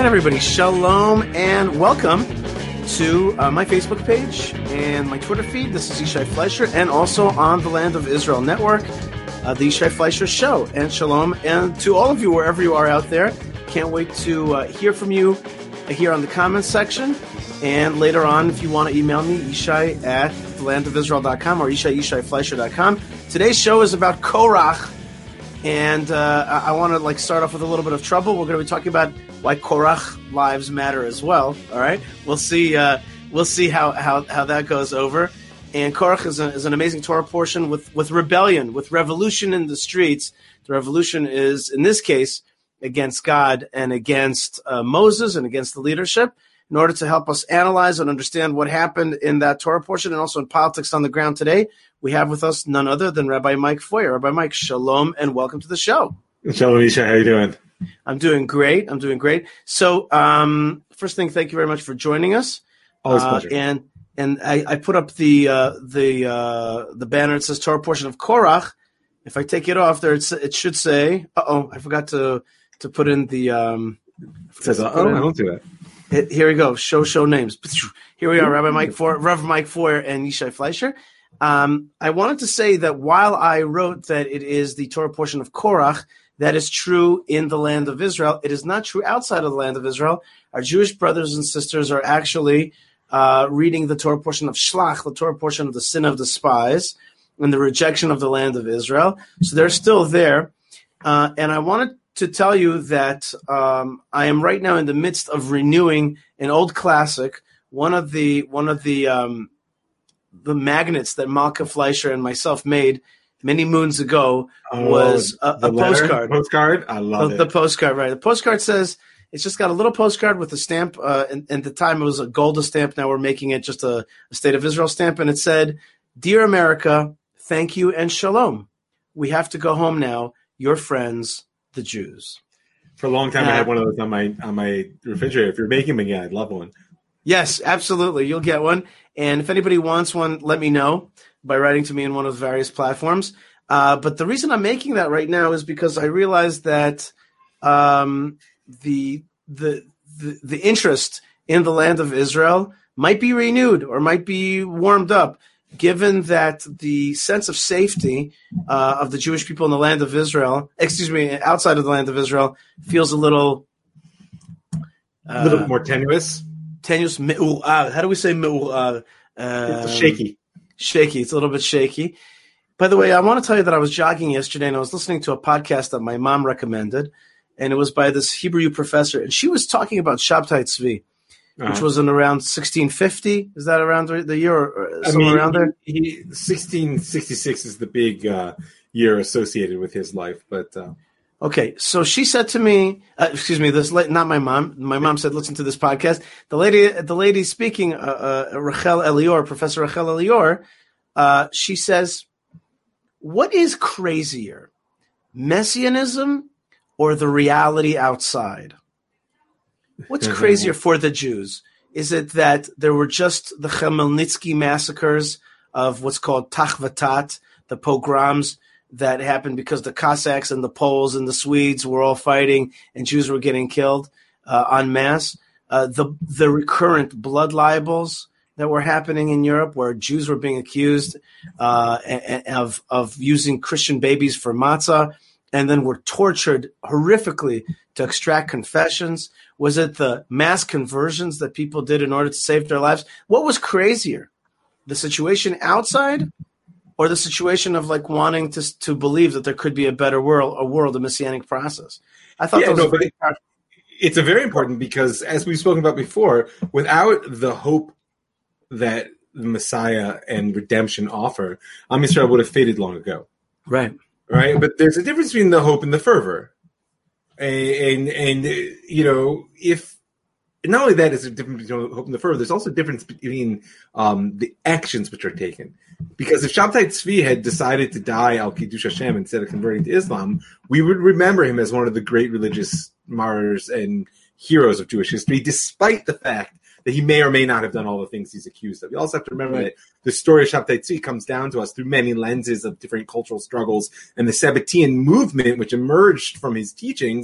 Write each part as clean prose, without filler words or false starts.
right, everybody, shalom and welcome to my Facebook page and my Twitter feed. This is Yishai Fleisher, and also on the Land of Israel Network, the Yishai Fleisher Show. And shalom, and to all of you, wherever you are out there, can't wait to hear from you here on the comments section. And later on, if you want to email me, Yishai at thelandofisrael.com or YishaiFleisher.com. Today's show is about Korach. And I want to start off with a little bit of trouble. We're going to be talking about why Korach lives matter as well. All right, we'll see. We'll see how that goes over. And Korach is an amazing Torah portion with rebellion, with revolution in the streets. The revolution is, in this case, against God and against Moses and against the leadership. In order to help us analyze and understand what happened in that Torah portion and also in politics on the ground today, we have with us none other than Rabbi Mike Feuer. Rabbi Mike, shalom and welcome to the show. Shalom, Yishai. How are you doing? I'm doing great. So, first thing, thank you very much for joining us. Always a pleasure. And I put up the banner. It says Torah portion of Korach. If I take it off there, it should say. I forgot to put in the. It says, I don't do that. Here we go. Show names. Here we are, Rabbi Mike Feuer and Yishai Fleisher. I wanted to say that while I wrote that it is the Torah portion of Korach, that is true in the land of Israel. It is not true outside of the land of Israel. Our Jewish brothers and sisters are actually reading the Torah portion of Shlach, the Torah portion of the sin of the spies and the rejection of the land of Israel. So they're still there. And I wanted to tell you that I am right now in the midst of renewing an old classic. One of the magnets that Malka Fleisher and myself made many moons ago was a postcard. Postcard? I love it. The postcard, right. The postcard says, it's just got a little postcard with a stamp. And at the time, it was a Golda stamp. Now we're making it just a State of Israel stamp. And it said, "Dear America, thank you and shalom. We have to go home now. Your friends, the Jews." For a long time, I had one of those on my refrigerator. If you're making them again, I'd love one. Yes, absolutely. You'll get one. And if anybody wants one, let me know by writing to me in one of the various platforms. But the reason I'm making that right now is because I realized that the interest in the land of Israel might be renewed or might be warmed up, given that the sense of safety of the Jewish people in the land of Israel, outside of the land of Israel, feels a little more tenuous. Tenuous, how do we say me'u'ar? It's shaky. Shaky. It's a little bit shaky. By the way, I want to tell you that I was jogging yesterday and I was listening to a podcast that my mom recommended, and it was by this Hebrew professor, and she was talking about Shabtai Tzvi, which was in around 1650. Is that around the year or somewhere around there? 1666 is the big year associated with his life, but. Okay, so she said to me, not my mom. My mom said, listen to this podcast. The lady speaking, Rachel Elior, Professor Rachel Elior, she says, what is crazier, Messianism or the reality outside? What's crazier for the Jews? Is it that there were just the Chmelnytsky massacres of what's called Tach V'Tat, the pogroms, that happened because the Cossacks and the Poles and the Swedes were all fighting and Jews were getting killed en masse. The recurrent blood libels that were happening in Europe, where Jews were being accused of using Christian babies for matzah and then were tortured horrifically to extract confessions. Was it the mass conversions that people did in order to save their lives? What was crazier, the situation outside, or the situation of wanting to believe that there could be a better world, a messianic process? I thought it's a very important, because as we've spoken about before, without the hope that the Messiah and redemption offer, Am Yisrael would have faded long ago. Right. But there's a difference between the hope and the fervor, and if. And not only that is a difference between hope and the fervor, there's also a difference between the actions which are taken. Because if Shabtai Tzvi had decided to die al Kiddush Hashem instead of converting to Islam, we would remember him as one of the great religious martyrs and heroes of Jewish history, despite the fact that he may or may not have done all the things he's accused of. You also have to remember that the story of Shabtai Tzvi comes down to us through many lenses of different cultural struggles, and the Sabbatean movement, which emerged from his teachings,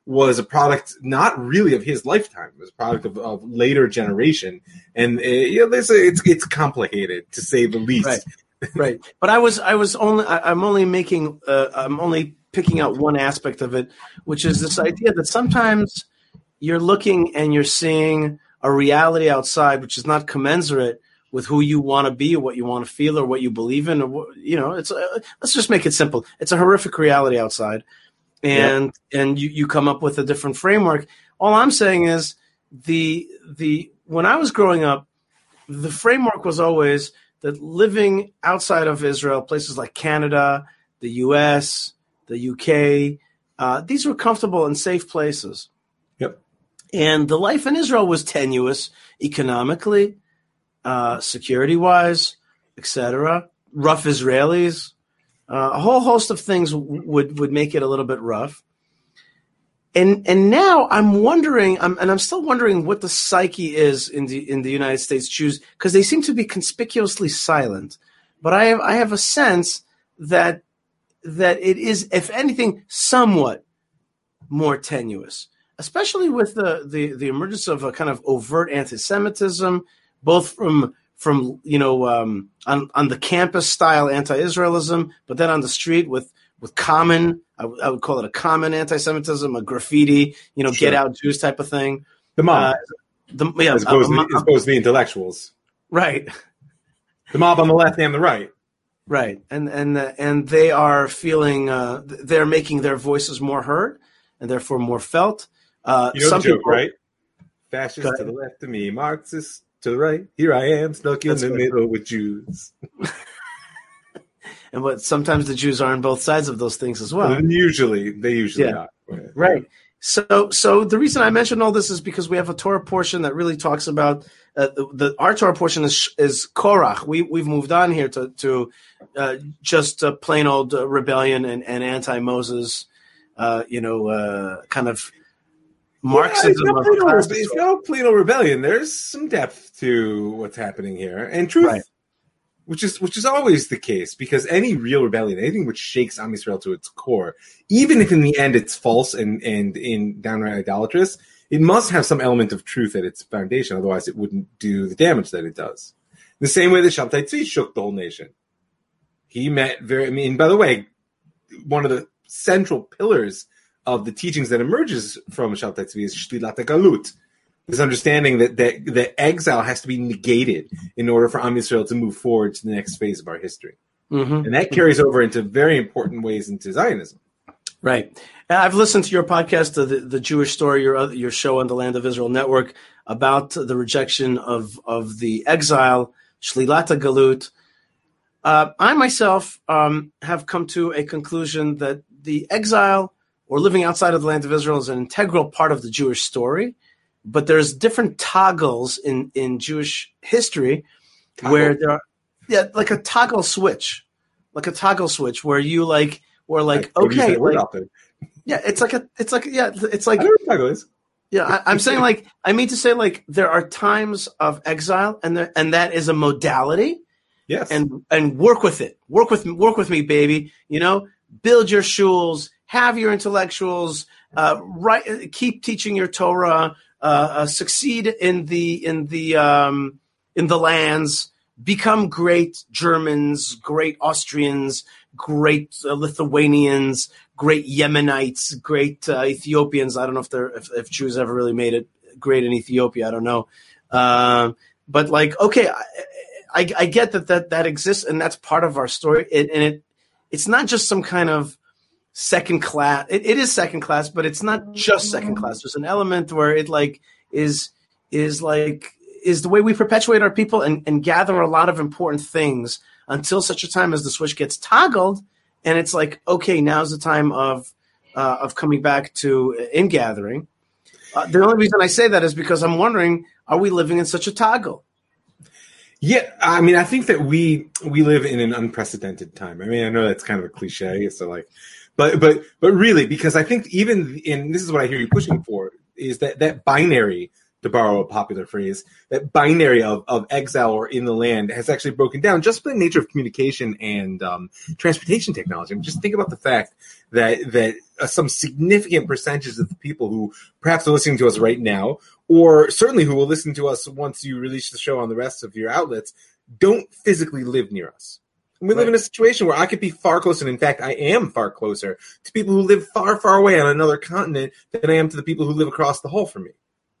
was a product not really of his lifetime. It was a product of later generation, and it's complicated to say the least. Right. Right. But I'm only picking out one aspect of it, which is this idea that sometimes you're looking and you're seeing a reality outside which is not commensurate with who you want to be or what you want to feel or what you believe in, or it's let's just make it simple. It's a horrific reality outside, and you come up with a different framework. All I'm saying is the when I was growing up, the framework was always that living outside of Israel, places like Canada, the U.S., the U.K., these were comfortable and safe places. Yep. And the life in Israel was tenuous economically, security-wise, etc. Rough Israelis, a whole host of things would make it a little bit rough. And now I'm wondering, I'm still wondering what the psyche is in the United States Jews, because they seem to be conspicuously silent. But I have a sense that it is, if anything, somewhat more tenuous, especially with the emergence of a kind of overt anti-Semitism, both from on the campus style anti-Israelism, but then on the street with common, I would call it a common anti-Semitism, a graffiti, Sure. Get out Jews type of thing. The mob, as opposed to the intellectuals, right? The mob on the left and the right, right, and they are feeling they're making their voices more heard and therefore more felt. Some the joke, people, right? Fascists to the left of me, Marxists to the right. Here I am, stuck in the middle with Jews. But sometimes the Jews are on both sides of those things as well. They usually are. Right. So the reason I mention all this is because we have a Torah portion that really talks about our Torah portion is Korach. We've moved on here to just plain old rebellion and anti-Moses, kind of Marxism. It's not plain old rebellion. There's some depth to what's happening here, and truth. Right. Which is always the case, because any real rebellion, anything which shakes Am Yisrael to its core, even if in the end it's false and in downright idolatrous, it must have some element of truth at its foundation. Otherwise, it wouldn't do the damage that it does. The same way that Shabtai Tzvi shook the whole nation. He by the way, one of the central pillars of the teachings that emerges from Shabtai Tzvi is Shlilat HaGalut. This understanding that exile has to be negated in order for Am Yisrael to move forward to the next phase of our history. Mm-hmm. And that carries over into very important ways into Zionism. Right. I've listened to your podcast, the Jewish Story, your show on the Land of Israel Network, about the rejection of the exile, Shlilat HaGalut. I myself have come to a conclusion that the exile or living outside of the Land of Israel is an integral part of the Jewish story. But there's different toggles in Jewish history where there are, like a toggle switch where you okay, it's like I know what toggle is. Yeah, I'm saying I mean to say there are times of exile and that is a modality. Yes, and work with it. Work with me, baby. Build your shuls, have your intellectuals, keep teaching your Torah. Succeed in the lands, become great Germans, great Austrians, great Lithuanians, great Yemenites, great Ethiopians. I don't know if Jews ever really made it great in Ethiopia. I don't know, but okay, I get that exists and that's part of our story. It's not just some kind of second class. It is second class, but it's not just second class. There's an element where it is the way we perpetuate our people and gather a lot of important things until such a time as the switch gets toggled, and it's okay, now's the time of coming back to ingathering. The only reason I say that is because I'm wondering, are we living in such a toggle? Yeah, I mean, I think that we live in an unprecedented time. I mean, I know that's kind of a cliche, so But really, because I think even this is what I hear you pushing for, is that binary to borrow a popular phrase, that binary of exile or in the land has actually broken down just by the nature of communication and transportation technology. I mean, just think about the fact that some significant percentages of the people who perhaps are listening to us right now, or certainly who will listen to us once you release the show on the rest of your outlets, don't physically live near us. And we live in a situation where I could be far closer, and in fact, I am far closer to people who live far, far away on another continent than I am to the people who live across the hall from me.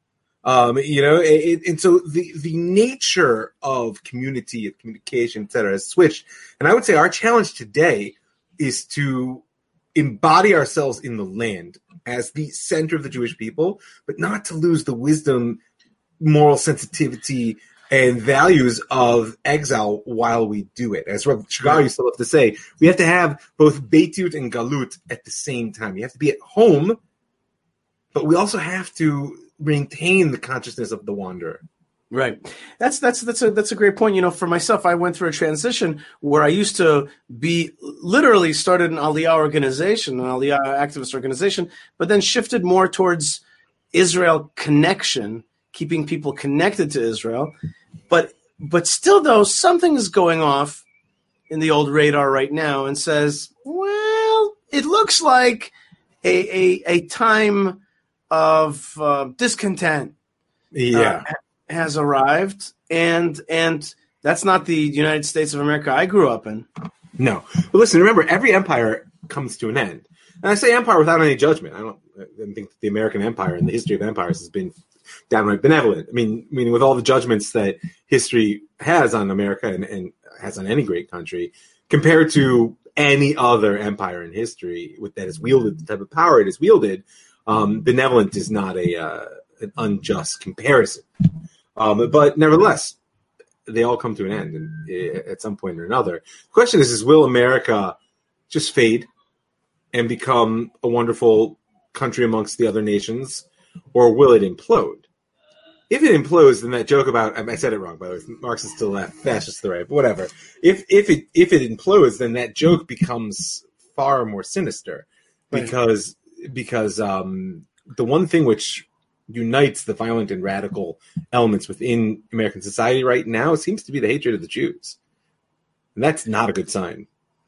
And so the nature of community, of communication, et cetera, has switched. And I would say our challenge today is to embody ourselves in the land as the center of the Jewish people, but not to lose the wisdom, moral sensitivity, and values of exile while we do it. As Rav Shgar used to love to say, we have to have both Beitut and Galut at the same time. You have to be at home, but we also have to maintain the consciousness of the wanderer. Right. That's a great point. You know, for myself, I went through a transition where I used to be literally started an Aliyah organization, an Aliyah activist organization, but then shifted more towards Israel connection, keeping people connected to Israel. But still, though, something is going off in the old radar right now and says, well, it looks like a time of discontent has arrived, and that's not the United States of America I grew up in. No. But listen, remember, every empire comes to an end. And I say empire without any judgment. I don't think that the American empire and the history of empires has been downright benevolent. I mean, with all the judgments that history has on America and has on any great country, compared to any other empire in history that has wielded the type of power it has wielded, benevolent is not an unjust comparison. But nevertheless, they all come to an end at some point or another. The question is will America just fade and become a wonderful country amongst the other nations, or will it implode? If it implodes, then that joke about, I said it wrong, by the way, Marxists to the left, fascists to the right, but whatever. If it implodes, then that joke becomes far more sinister, because the one thing which unites the violent and radical elements within American society right now seems to be the hatred of the Jews. And that's not a good sign.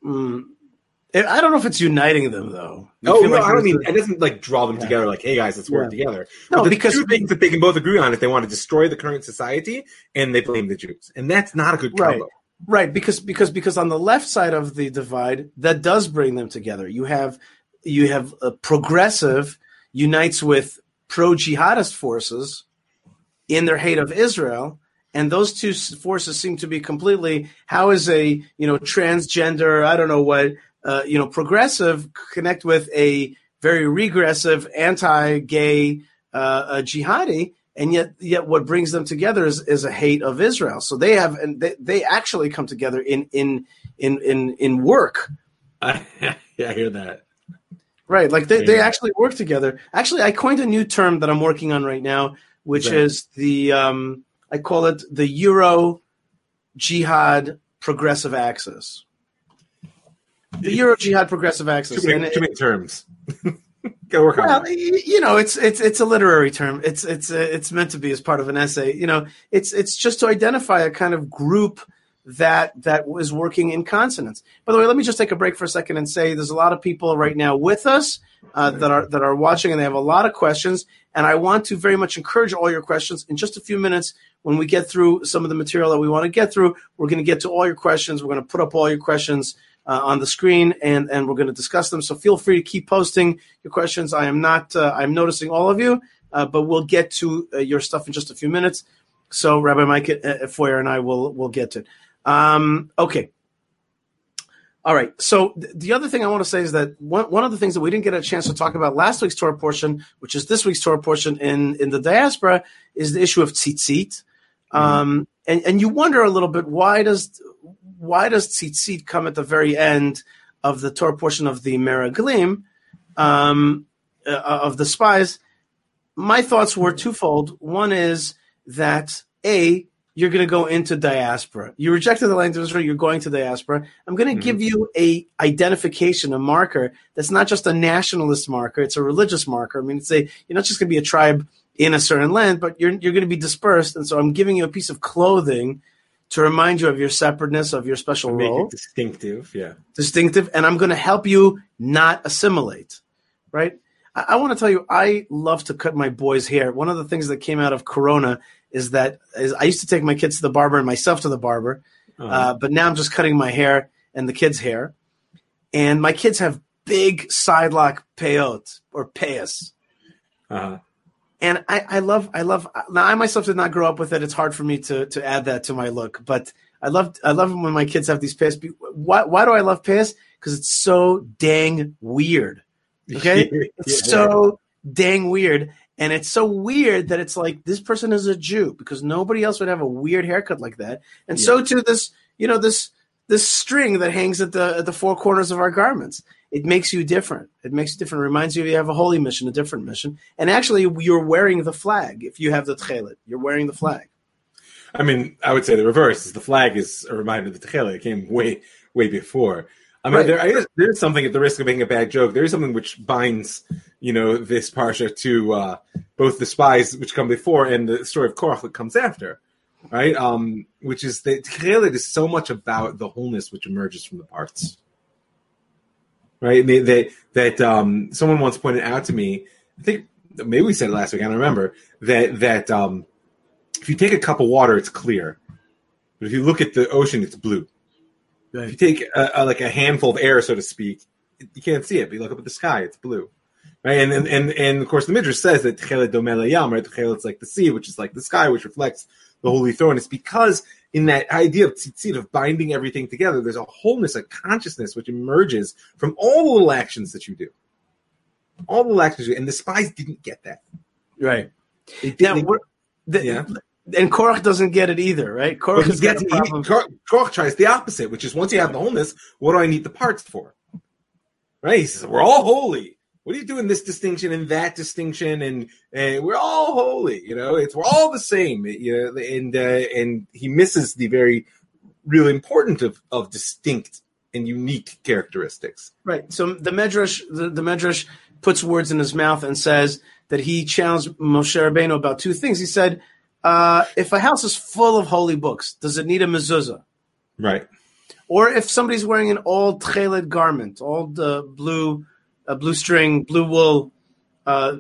I don't know if it's uniting them, though. I don't mean it doesn't like draw them together like, hey guys, let's work together. No, but because two things that they can both agree on is they want to destroy the current society and they blame the Jews. And that's not a good combo. Right, because on the left side of the divide, that does bring them together. You have a progressive unites with pro-jihadist forces in their hate of Israel, and those two forces seem to be completely. How is a transgender, I don't know what, progressive connect with a very regressive anti-gay jihadi, and yet what brings them together is a hate of Israel. So they actually come together in work. I hear that. Right, like they actually work together. Actually, I coined a new term that I'm working on right now, which is the I call it the Euro Jihad Progressive Axis. The Euro Jihad Progressive Axis. Too many terms. Gotta work on that. It's a literary term. It's meant to be as part of an essay. It's just to identify a kind of group that is working in consonance. By the way, let me just take a break for a second and say there's a lot of people right now with us that are watching, and they have a lot of questions. And I want to very much encourage all your questions. In just a few minutes, when we get through some of the material that we want to get through, we're going to get to all your questions. We're going to put up all your questions on the screen, and we're going to discuss them. So feel free to keep posting your questions. I'm noticing all of you, but we'll get to your stuff in just a few minutes. So Rabbi Mike Foyer and I will get to it. Okay. All right. So the other thing I want to say is that one of the things that we didn't get a chance to talk about last week's Torah portion, which is this week's Torah portion in the diaspora, is the issue of tzitzit. And you wonder a little bit, why does tzitzit come at the very end of the Torah portion of the Meraglim, of the spies? My thoughts were twofold. One is that you're going to go into diaspora. You rejected the land of Israel. You're going to diaspora. I'm going to give you a identification, a marker that's not just a nationalist marker. It's a religious marker. I mean, you're not just going to be a tribe in a certain land, but you're going to be dispersed. And so I'm giving you a piece of clothing to remind you of your separateness, of your special role. Make it distinctive, yeah. Distinctive. And I'm going to help you not assimilate, right? I want to tell you, I love to cut my boys' hair. One of the things that came out of Corona is I used to take my kids to the barber and myself to the barber, but now I'm just cutting my hair and the kids' hair. And my kids have big sidelock peyot or payas. Uh-huh. And I love, now I myself did not grow up with it. It's hard for me to add that to my look, but I love when my kids have these payas. Why do I love payas? Because it's so dang weird. Okay. It's so dang weird. And it's so weird that it's like, this person is a Jew, because nobody else would have a weird haircut like that. And so too, this string that hangs at the four corners of our garments. It makes you different. It makes you different. It reminds you have a holy mission, a different mission. And actually, you're wearing the flag. If you have the tchelet, you're wearing the flag. I mean, I would say the reverse. Is the flag is a reminder of the tchelet. It came way, way before. I mean, there's something, at the risk of making a bad joke, there is something which binds, this parsha to both the spies which come before and the story of Korach that comes after, right? Which is that tchelet is so much about the wholeness which emerges from the parts. Right? That someone once pointed out to me, I think maybe we said it last week, I don't remember, that if you take a cup of water, it's clear. But if you look at the ocean, it's blue. Right. If you take a handful of air, so to speak, you can't see it. But you look up at the sky, it's blue. Right? And of course, the Midrash says that Tchelet domeh layam, right? Tchelet's like the sea, which is like the sky, which reflects the holy throne. It's because in that idea of tzitzit, of binding everything together, there's a wholeness, a consciousness which emerges from all the little actions that you do. All the little actions you do. And the spies didn't get that. Right. And Korach doesn't get it either, right? Korach tries the opposite, which is once you have the wholeness, what do I need the parts for? Right? He says, we're all holy. What are you doing this distinction and that distinction? And we're all holy, we're all the same, and he misses the very real importance of distinct and unique characteristics. Right. So the Medrash puts words in his mouth and says that he challenged Moshe Rabbeinu about two things. He said, if a house is full of holy books, does it need a mezuzah? Right. Or if somebody's wearing an old tchelet garment, old blue string, blue wool, what's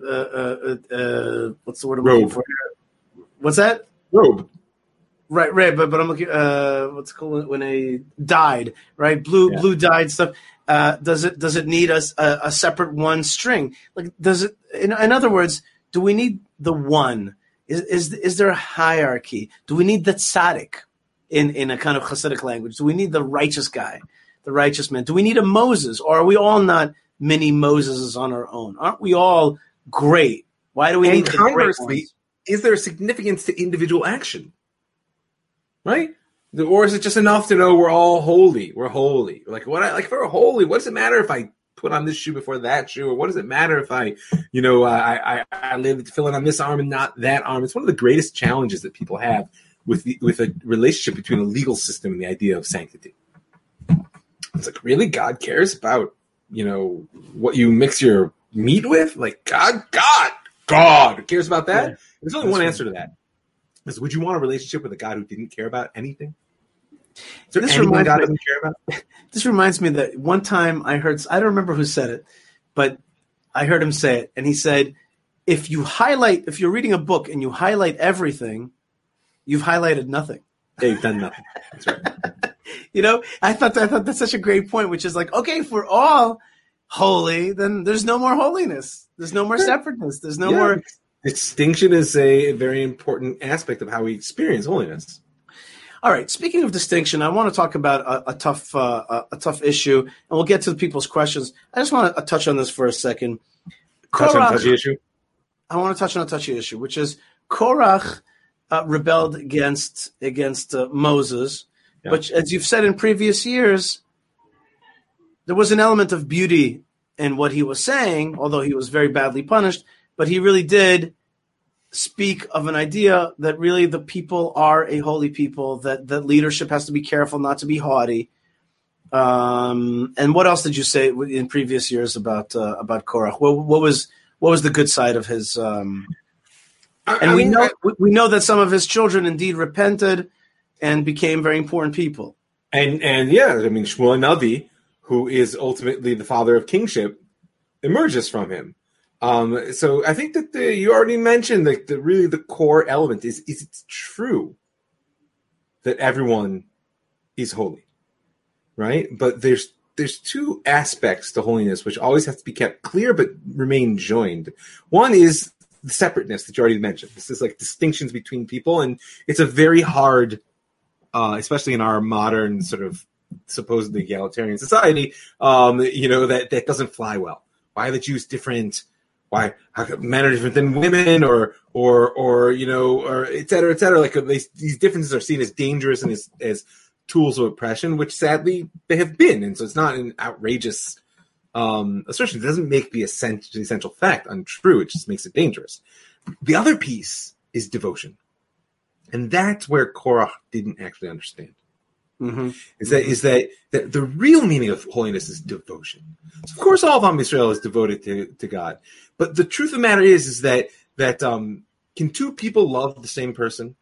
the word I'm looking for here? What's that? Robe. Right, but I'm looking, what's it called when they dyed, right? Blue dyed stuff. Does it need a separate one string? Like, does it, in other words, do we need the one? Is there a hierarchy? Do we need the tzaddik in a kind of Hasidic language? Do we need the righteous guy, the righteous man? Do we need a Moses? Or are we all not many Moseses on our own? Aren't we all great? Why do we need the great ones? Is there a significance to individual action? Right? Or is it just enough to know we're all holy? We're holy. Like if we're holy, what does it matter if I put on this shoe before that shoe? Or what does it matter if I lay the tefillin on this arm and not that arm? It's one of the greatest challenges that people have with a relationship between a legal system and the idea of sanctity. It's like, really? God cares about what you mix your meat with? Like, God cares about that? Yeah, there's only one answer to that. Is, would you want a relationship with a God who didn't care about anything? Is there anything God doesn't care about? This reminds me that one time I don't remember who said it, but I heard him say it. And he said, if you're reading a book and you highlight everything, you've highlighted nothing. Yeah, you've done nothing. That's right. I thought that's such a great point, which is like, okay, if we're all holy, then there's no more holiness. There's no more separateness. There's no more. Distinction is a very important aspect of how we experience holiness. All right. Speaking of distinction, I want to talk about a tough issue, and we'll get to the people's questions. I just want to touch on this for a second. Touch on a touchy issue? I want to touch on a touchy issue, which is Korach rebelled against Moses. Yeah. But as you've said in previous years, there was an element of beauty in what he was saying, although he was very badly punished. But he really did speak of an idea that really the people are a holy people, that leadership has to be careful not to be haughty. And what else did you say in previous years about Korach? What was the good side of his And we know that some of his children indeed repented and became very important people. And yeah, I mean, Shmuel Navi, who is ultimately the father of kingship, emerges from him. So I think that you already mentioned that really the core element is it's true that everyone is holy, right? But there's two aspects to holiness which always have to be kept clear but remain joined. One is the separateness that you already mentioned. This is like distinctions between people, and it's a very hard, especially in our modern sort of supposedly egalitarian society, that doesn't fly well. Why are the Jews different? Why men are different than women, or et cetera, et cetera. Like these differences are seen as dangerous and as tools of oppression, which sadly they have been. And so it's not an outrageous assertion. It doesn't make the essential fact untrue. It just makes it dangerous. The other piece is devotion, and that's where Korach didn't actually understand. Mm-hmm. Is that the real meaning of holiness is devotion. So of course, all of Am Yisrael is devoted to God, but the truth of the matter is that can two people love the same person?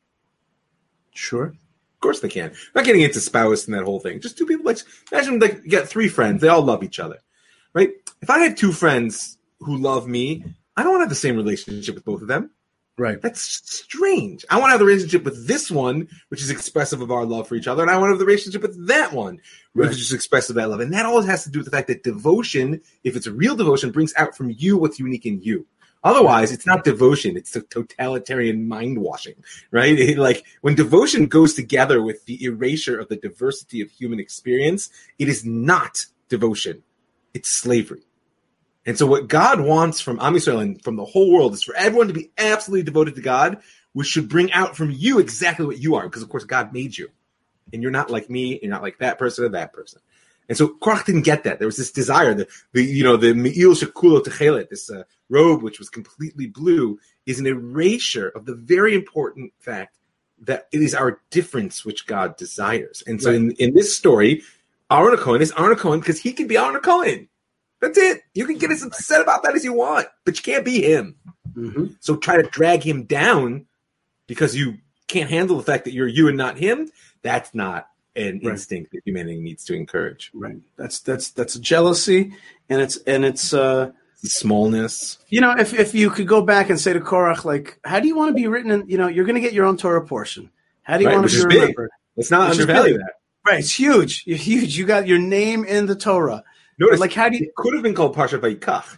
Sure, of course they can. I'm not getting into spouse and that whole thing. Just two people. Like imagine you got three friends. They all love each other, right? If I have two friends who love me, I don't want to have the same relationship with both of them. Right. That's strange. I want to have the relationship with this one, which is expressive of our love for each other, and I want to have the relationship with that one, which is expressive of that love. And that always has to do with the fact that devotion, if it's a real devotion, brings out from you what's unique in you. Otherwise, it's not devotion. It's a totalitarian mind washing, right? Like when devotion goes together with the erasure of the diversity of human experience, it is not devotion. It's slavery. And so what God wants from Am Yisrael and from the whole world is for everyone to be absolutely devoted to God, which should bring out from you exactly what you are. Because, of course, God made you. And you're not like me. You're not like that person or that person. And so Korach didn't get that. There was this desire. The Me'il Shekulo Techelet, this robe, which was completely blue, is an erasure of the very important fact that it is our difference which God desires. And so in this story, Aaron Cohen is Aaron Cohen because he can be Aaron Cohen. That's it. You can get as upset about that as you want, but you can't be him. Mm-hmm. So try to drag him down because you can't handle the fact that you're you and not him. That's not an instinct that humanity needs to encourage. Right. That's a jealousy, and it's smallness. If you could go back and say to Korach, like, how do you want to be written in? You're going to get your own Torah portion. How do you want to be remembered? Let's not undervalue that. Right. It's huge. You're huge. You got your name in the Torah. Notice, like, how do you? It could have been called Parshat Vayikach.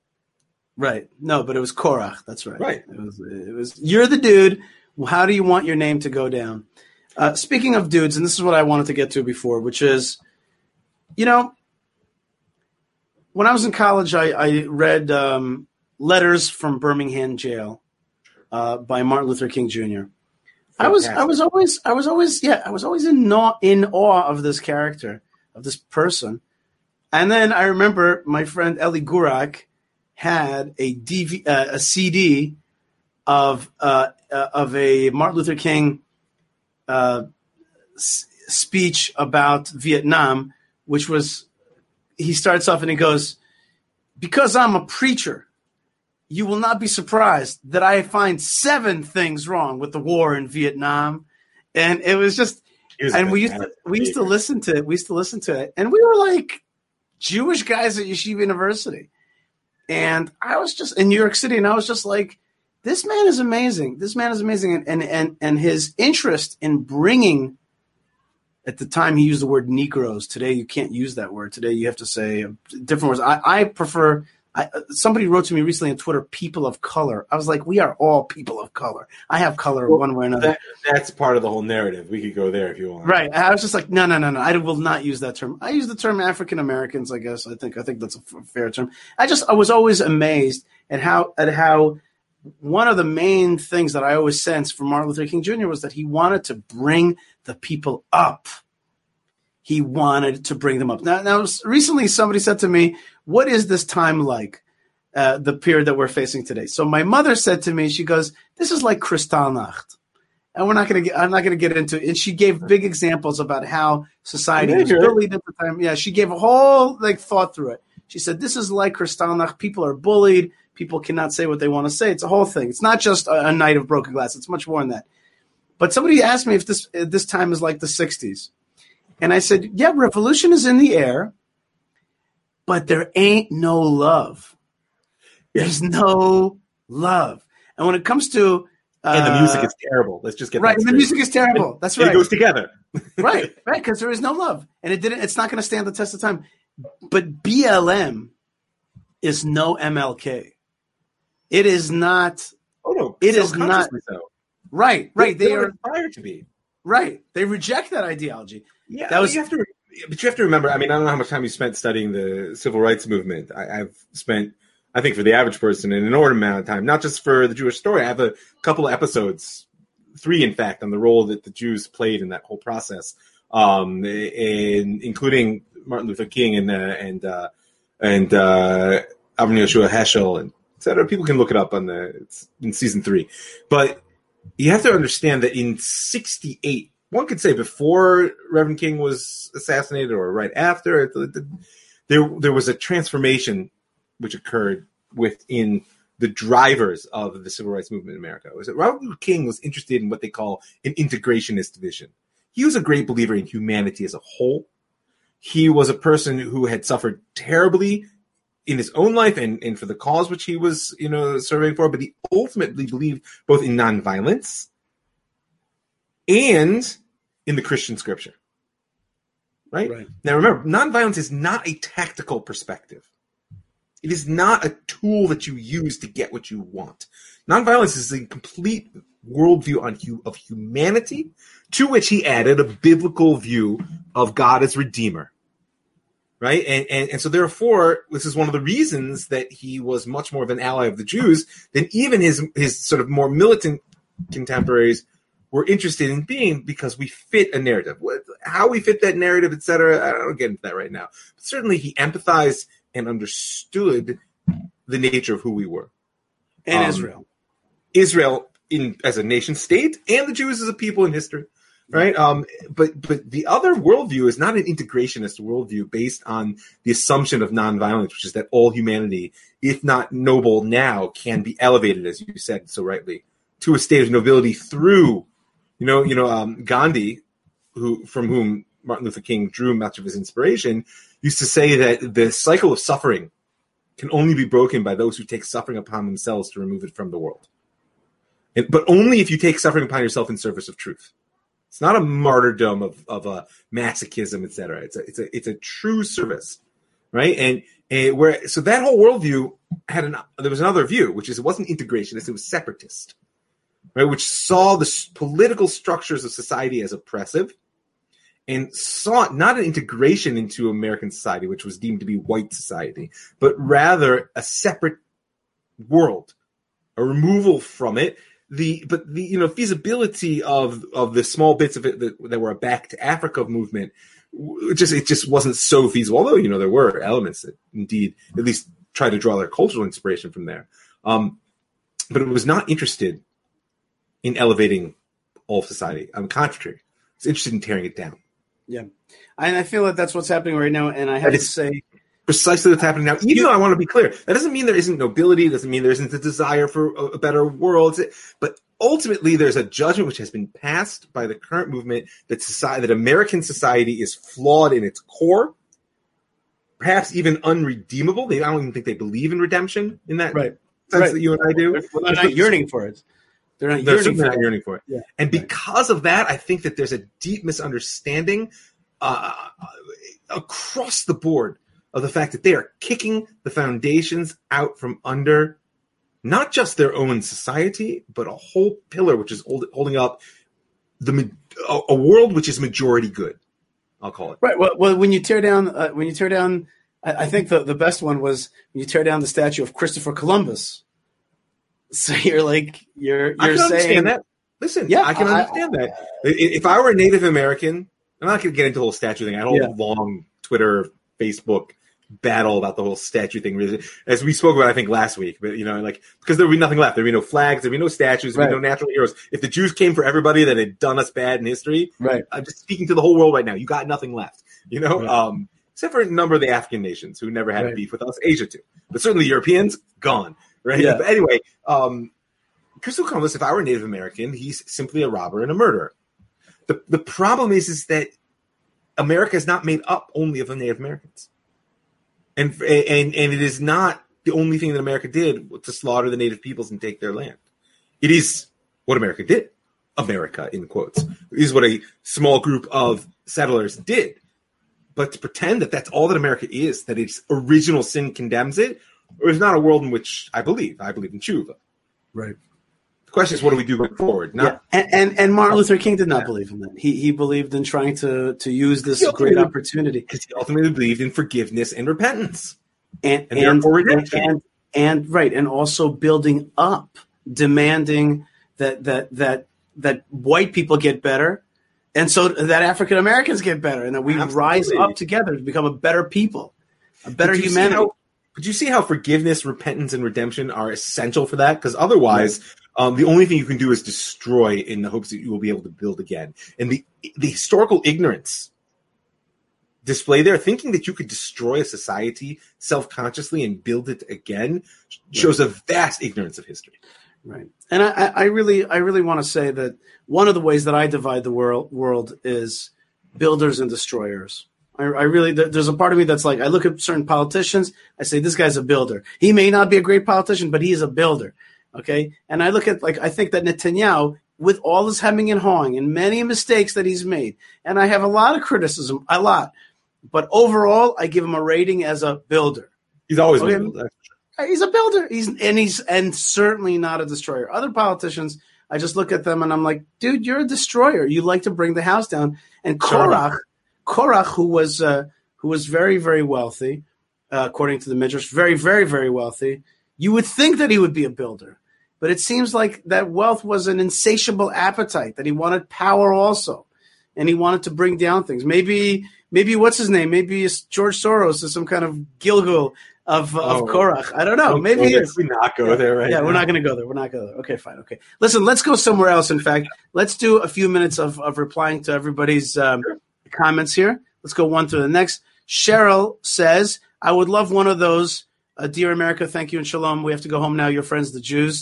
Right. No, but it was Korach. That's right. Right. It was. You're the dude. How do you want your name to go down? Speaking of dudes, and this is what I wanted to get to before, which is, when I was in college, I read Letters from Birmingham Jail by Martin Luther King Jr. I was always in awe of this character, of this person. And then I remember my friend Eli Gurak had a CD of a Martin Luther King speech about Vietnam, which was, he starts off and he goes, "Because I'm a preacher, you will not be surprised that I find 7 things wrong with the war in Vietnam." And it was just, we used to listen to it, and we were like Jewish guys at Yeshiva University. And I was just in New York City, and I was just like, this man is amazing. This man is amazing. And his interest in bringing, at the time he used the word Negroes. Today you can't use that word. Today you have to say different words. I prefer, somebody wrote to me recently on Twitter, people of color. I was like, we are all people of color. I have color one way or another. That's part of the whole narrative. We could go there if you want. Right. I was just like, no. I will not use that term. I use the term African Americans, I guess. I think that's a fair term. I was always amazed at how one of the main things that I always sensed from Martin Luther King Jr. was that he wanted to bring the people up. He wanted to bring them up. Now, recently somebody said to me, what is this time like, the period that we're facing today? So my mother said to me, she goes, this is like Kristallnacht. And I'm not going to get into it. And she gave big examples about how society was bullied at the time. Yeah, she gave a whole thought through it. She said, this is like Kristallnacht. People are bullied. people cannot say what they want to say. It's a whole thing. It's not just a night of broken glass. It's much more than that. But somebody asked me if this time is like the 60s. And I said, yeah, revolution is in the air, but there ain't no love. There's no love. And when it comes to and the music is terrible. Let's just get right. that straight. The music is terrible. That's right. It goes together. right, because there is no love, and it's not going to stand the test of time. But BLM is no MLK. It is not. Oh no! It is not. So. Right. They are aspired to be. Right. They reject that ideology. Yeah, that was. You have to remember. I mean, I don't know how much time you spent studying the civil rights movement. I've spent, I think, for the average person, an inordinate amount of time. Not just for the Jewish story. I have a couple of episodes, 3 in fact, on the role that the Jews played in that whole process, including Martin Luther King and Avram Yoshua Heschel and et cetera. People can look it up it's in season 3. But you have to understand that in 1968, one could say before Reverend King was assassinated or right after, there was a transformation which occurred within the drivers of the civil rights movement in America. Was that Robert Luther King was interested in what they call an integrationist vision. He was a great believer in humanity as a whole. He was a person who had suffered terribly in his own life and for the cause which he was, serving for, but he ultimately believed both in nonviolence and in the Christian scripture. Right? Now remember, nonviolence is not a tactical perspective. It is not a tool that you use to get what you want. Nonviolence is a complete worldview of humanity, to which he added a biblical view of God as Redeemer. Right? And so therefore, this is one of the reasons that he was much more of an ally of the Jews than even his sort of more militant contemporaries were interested in being, because we fit a narrative. How we fit that narrative, et cetera, I don't get into that right now. But certainly he empathized and understood the nature of who we were. And Israel. Israel as a nation state, and the Jews as a people in history. Right. But the other worldview is not an integrationist worldview based on the assumption of nonviolence, which is that all humanity, if not noble now, can be elevated, as you said so rightly, to a state of nobility through, Gandhi, from whom Martin Luther King drew much of his inspiration, used to say that the cycle of suffering can only be broken by those who take suffering upon themselves to remove it from the world. But only if you take suffering upon yourself in service of truth. It's not a martyrdom of a masochism, et cetera. It's a true service, right? And so that whole worldview there was another view, which is it wasn't integrationist, it was separatist, right? Which saw the political structures of society as oppressive and sought not an integration into American society, which was deemed to be white society, but rather a separate world, a removal from it. The feasibility of the small bits of it that were a back to Africa movement, it just wasn't so feasible. Although there were elements that indeed at least tried to draw their cultural inspiration from there, but it was not interested in elevating all of society. On the contrary, it's interested in tearing it down. Yeah, and I feel that's what's happening right now. And I have to say. Precisely what's happening now. Even though I want to be clear, that doesn't mean there isn't nobility. It doesn't mean there isn't a desire for a better world. But ultimately, there's a judgment which has been passed by the current movement that American society is flawed in its core, perhaps even unredeemable. I don't even think they believe in redemption in that sense that you and I do. They're not yearning for it. They're not yearning for it. Yeah. And because of that, I think that there's a deep misunderstanding across the board of the fact that they are kicking the foundations out from under not just their own society, but a whole pillar which is holding up a world which is majority good. I'll call it. Right. Well, when you tear down, I think the best one was when you tear down the statue of Christopher Columbus. So you're I can saying understand that. Listen, yeah, I can understand that. If I were a Native American, I'm not going to get into the whole statue thing. I had a whole long Twitter, Facebook battle about the whole statue thing, as we spoke about, I think, last week. But because there would be nothing left. There'd be no flags. There'd be no statues. There'd be no natural heroes. If the Jews came for everybody that had done us bad in history, right? I'm just speaking to the whole world right now. You got nothing left. Except for a number of the African nations who never had a beef with us. Asia too, but certainly Europeans gone. right? Yeah. But anyway, Christopher Columbus, if I were a Native American, he's simply a robber and a murderer. The problem is that America is not made up only of the Native Americans, and it is not the only thing that America did to slaughter the Native peoples and take their land. It is what America did. America, in quotes, is what a small group of settlers did. But to pretend that that's all that America is, that its original sin condemns it, is not a world in which I believe. I believe in tshuva. Right. The question is, what do we do going forward? And Martin Luther King did not believe in that. He believed in trying to use this great opportunity. Because he ultimately believed in forgiveness and repentance. And therefore redemption. And also building up, demanding that white people get better, and so that African Americans get better, and that we rise up together to become a better people, a better humanity. But you see how forgiveness, repentance, and redemption are essential for that? Because otherwise, the only thing you can do is destroy in the hopes that you will be able to build again. And the historical ignorance displayed there, thinking that you could destroy a society self-consciously and build it again, shows a vast ignorance of history. Right. And I really want to say that one of the ways that I divide the world is builders and destroyers. I really, there's a part of me that's like, I look at certain politicians, I say, this guy's a builder. He may not be a great politician, but he is a builder. Okay. And I look at, I think that Netanyahu, with all his hemming and hawing and many mistakes that he's made, and I have a lot of criticism, but overall, I give him a rating as a builder. He's always been a builder. He's a builder. He's certainly not a destroyer. Other politicians, I just look at them and I'm like, dude, you're a destroyer. You like to bring the house down. And Korach, who was very, very wealthy, according to the Midrash, very, very, very wealthy. You would think that he would be a builder, but it seems like that wealth was an insatiable appetite, that he wanted power also, and he wanted to bring down things. Maybe what's his name? Maybe it's George Soros is some kind of Gilgul of Korach. I don't know. Maybe he is. We not go there, right? Yeah, we're not going to go there. We're not going to go there. Okay, fine. Okay. Listen, let's go somewhere else. In fact, let's do a few minutes of replying to everybody's comments here. Let's go one to the next. Cheryl says, I would love one of those. Dear America, thank you and shalom. We have to go home now. Your friends, the Jews.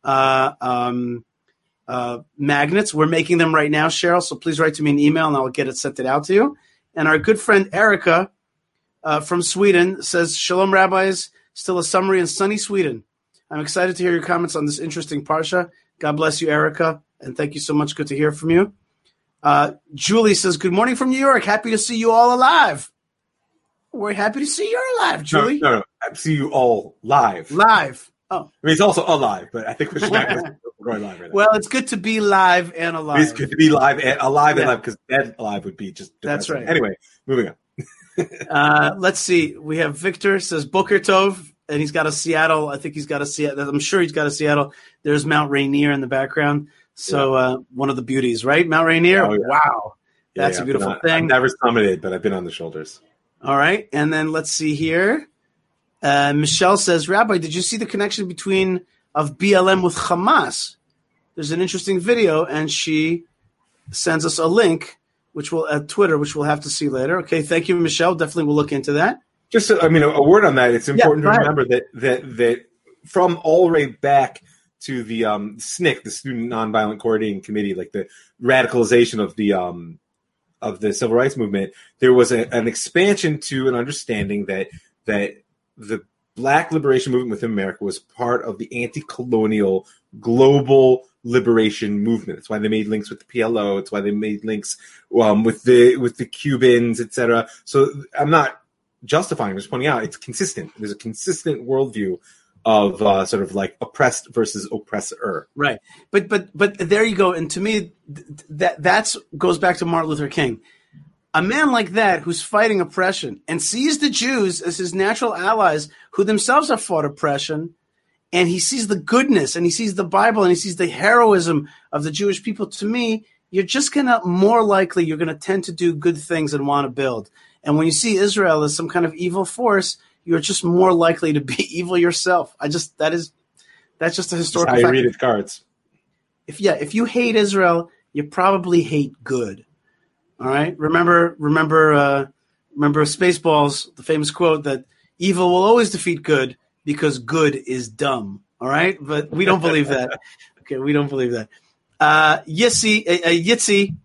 Magnets. We're making them right now, Cheryl. So please write to me an email and I'll get it sent out to you. And our good friend Erica from Sweden says, Shalom, rabbis. Still a summery in sunny Sweden. I'm excited to hear your comments on this interesting parsha. God bless you, Erica. And thank you so much. Good to hear from you. Julie says, good morning from New York. Happy to see you all alive. We're happy to see you're alive, Julie. No. I see you all live. Live. Oh. I mean, it's also alive, but I think we should not go going live right now. Well, it's good to be live and alive. It's good to be live and alive because dead alive would be just depressing. That's right. Anyway, moving on. Let's see. We have Victor says Boker Tov, and he's got a Seattle. I think he's got a Seattle. I'm sure he's got a Seattle. There's Mount Rainier in the background. So one of the beauties, right? Mount Rainier. Oh, yeah. Wow. That's a beautiful thing. I've never summited, but I've been on the shoulders. All right. And then let's see here. Michelle says, Rabbi, did you see the connection of BLM with Hamas? There's an interesting video, and she sends us a link, which will at Twitter, which we'll have to see later. Okay, thank you, Michelle. Definitely we'll look into that. Just, a word on that. It's important to remember that from all the way back to the SNCC, the Student Nonviolent Coordinating Committee, like the radicalization of the civil rights movement, there was an expansion to an understanding that the Black liberation movement within America was part of the anti-colonial global liberation movement. That's why they made links with the PLO. It's why they made links with the Cubans, etc. So I'm not justifying, I'm just pointing out it's consistent. There's a consistent worldview of sort of like oppressed versus oppressor. Right. But there you go. And to me, that's goes back to Martin Luther King. A man like that who's fighting oppression and sees the Jews as his natural allies who themselves have fought oppression, and he sees the goodness and he sees the Bible and he sees the heroism of the Jewish people, to me, you're just going to tend to do good things and want to build. And when you see Israel as some kind of evil force, you're just more likely to be evil yourself. That's just a historical fact. How you read its cards. If you hate Israel, you probably hate good. All right. Remember Spaceballs, the famous quote that evil will always defeat good because good is dumb. All right, but we don't believe that. Okay, we don't believe that. Yitzi,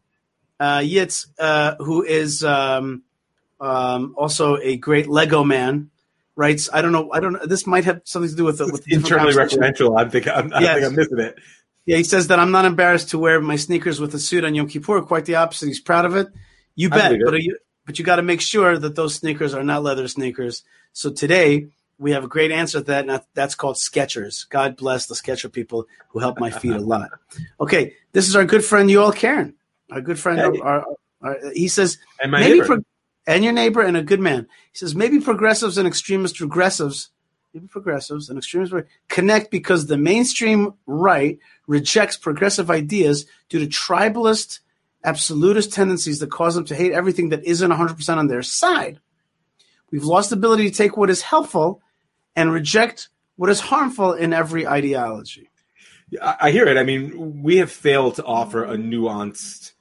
who is also a great Lego man, writes. I don't know. This might have something to do with the internally referential. I think I'm missing it. Yeah, he says that I'm not embarrassed to wear my sneakers with a suit on Yom Kippur. Quite the opposite. He's proud of it. You bet. But you got to make sure that those sneakers are not leather sneakers. So today we have a great answer to that, and that's called Skechers. God bless the Sketcher people who help my feet a lot. Okay, this is our good friend Yoel Karen, our good friend. Hey. He says, and my neighbor. And your neighbor and a good man. He says, maybe progressives and extremist regressives, connect because the mainstream right rejects progressive ideas due to tribalist, absolutist tendencies that cause them to hate everything that isn't 100% on their side. We've lost the ability to take what is helpful and reject what is harmful in every ideology. I hear it. I mean, we have failed to offer a nuanced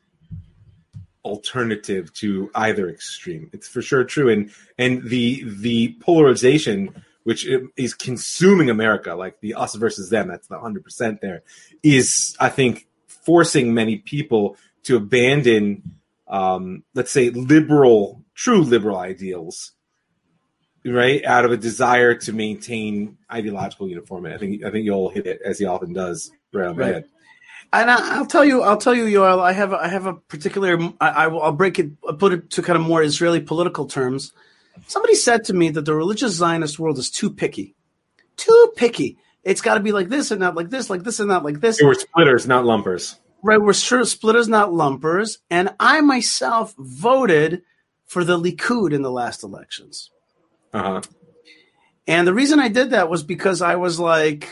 alternative to either extreme. It's for sure true. And the polarization, which is consuming America, like the us versus them, that's the 100% there, is, I think, forcing many people to abandon, let's say, true liberal ideals, right, out of a desire to maintain ideological uniformity. I think you'll hit it, as he often does, right on the head. And I'll tell you, Yoel, I have a particular. I'll put it to kind of more Israeli political terms. Somebody said to me that the religious Zionist world is too picky. Too picky. It's got to be like this and not like this, like this and not like this. We're splitters, not lumpers. Right, we're sure splitters, not lumpers. And I myself voted for the Likud in the last elections. Uh-huh. And the reason I did that was because I was like,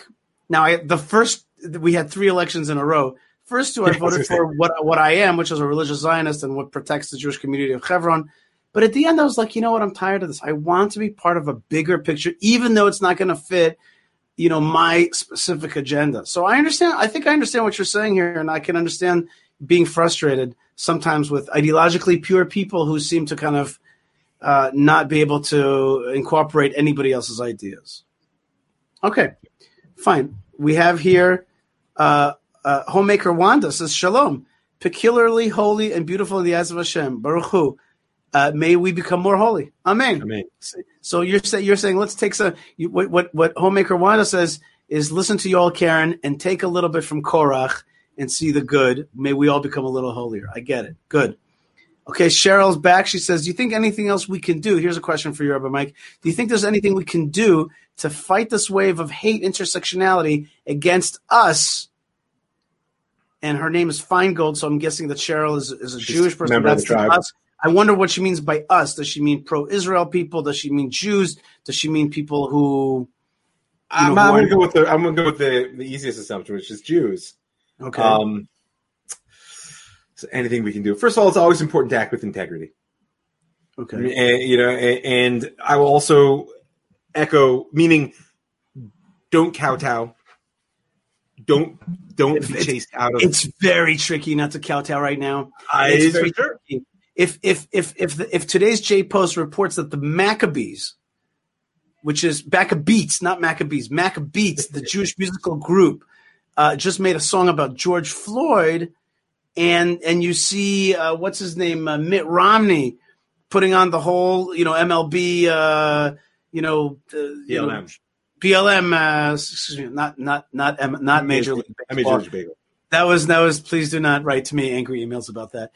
we had 3 elections in a row. First 2, I voted for what I am, which is a religious Zionist and what protects the Jewish community of Hebron. But at the end, I was like, you know what? I'm tired of this. I want to be part of a bigger picture, even though it's not going to fit, my specific agenda. So I understand. I think I understand what you're saying here, and I can understand being frustrated sometimes with ideologically pure people who seem to kind of not be able to incorporate anybody else's ideas. Okay, fine. We have here Homemaker Wanda says, Shalom, peculiarly holy and beautiful in the eyes of Hashem. Baruch Hu. May we become more holy. Amen. Amen. So you're saying let's take some. What Homemaker Wanda says is listen to Yoel Karen and take a little bit from Korach and see the good. May we all become a little holier. I get it. Good. Okay, Cheryl's back. She says, do you think anything else we can do? Here's a question for you, Rabbi Mike. Do you think there's anything we can do to fight this wave of hate intersectionality against us? And her name is Feingold, so I'm guessing that Cheryl is a Jewish person. Member of the tribe. Us. I wonder what she means by us. Does she mean pro-Israel people? Does she mean Jews? Does she mean people who? I'm going to go with the easiest assumption, which is Jews. Okay. So anything we can do. First of all, it's always important to act with integrity. Okay. And I will also echo, meaning don't kowtow. Don't be chased out of. It's very tricky not to kowtow right now. It's very tricky. If today's J Post reports that the Maccabees, which is Maccabeats, not Maccabees, Maccabeats, the Jewish musical group, just made a song about George Floyd, and you see what's his name, Mitt Romney, putting on the whole MLB, BLM, excuse me, not Major League Baseball. That was. Please do not write to me angry emails about that.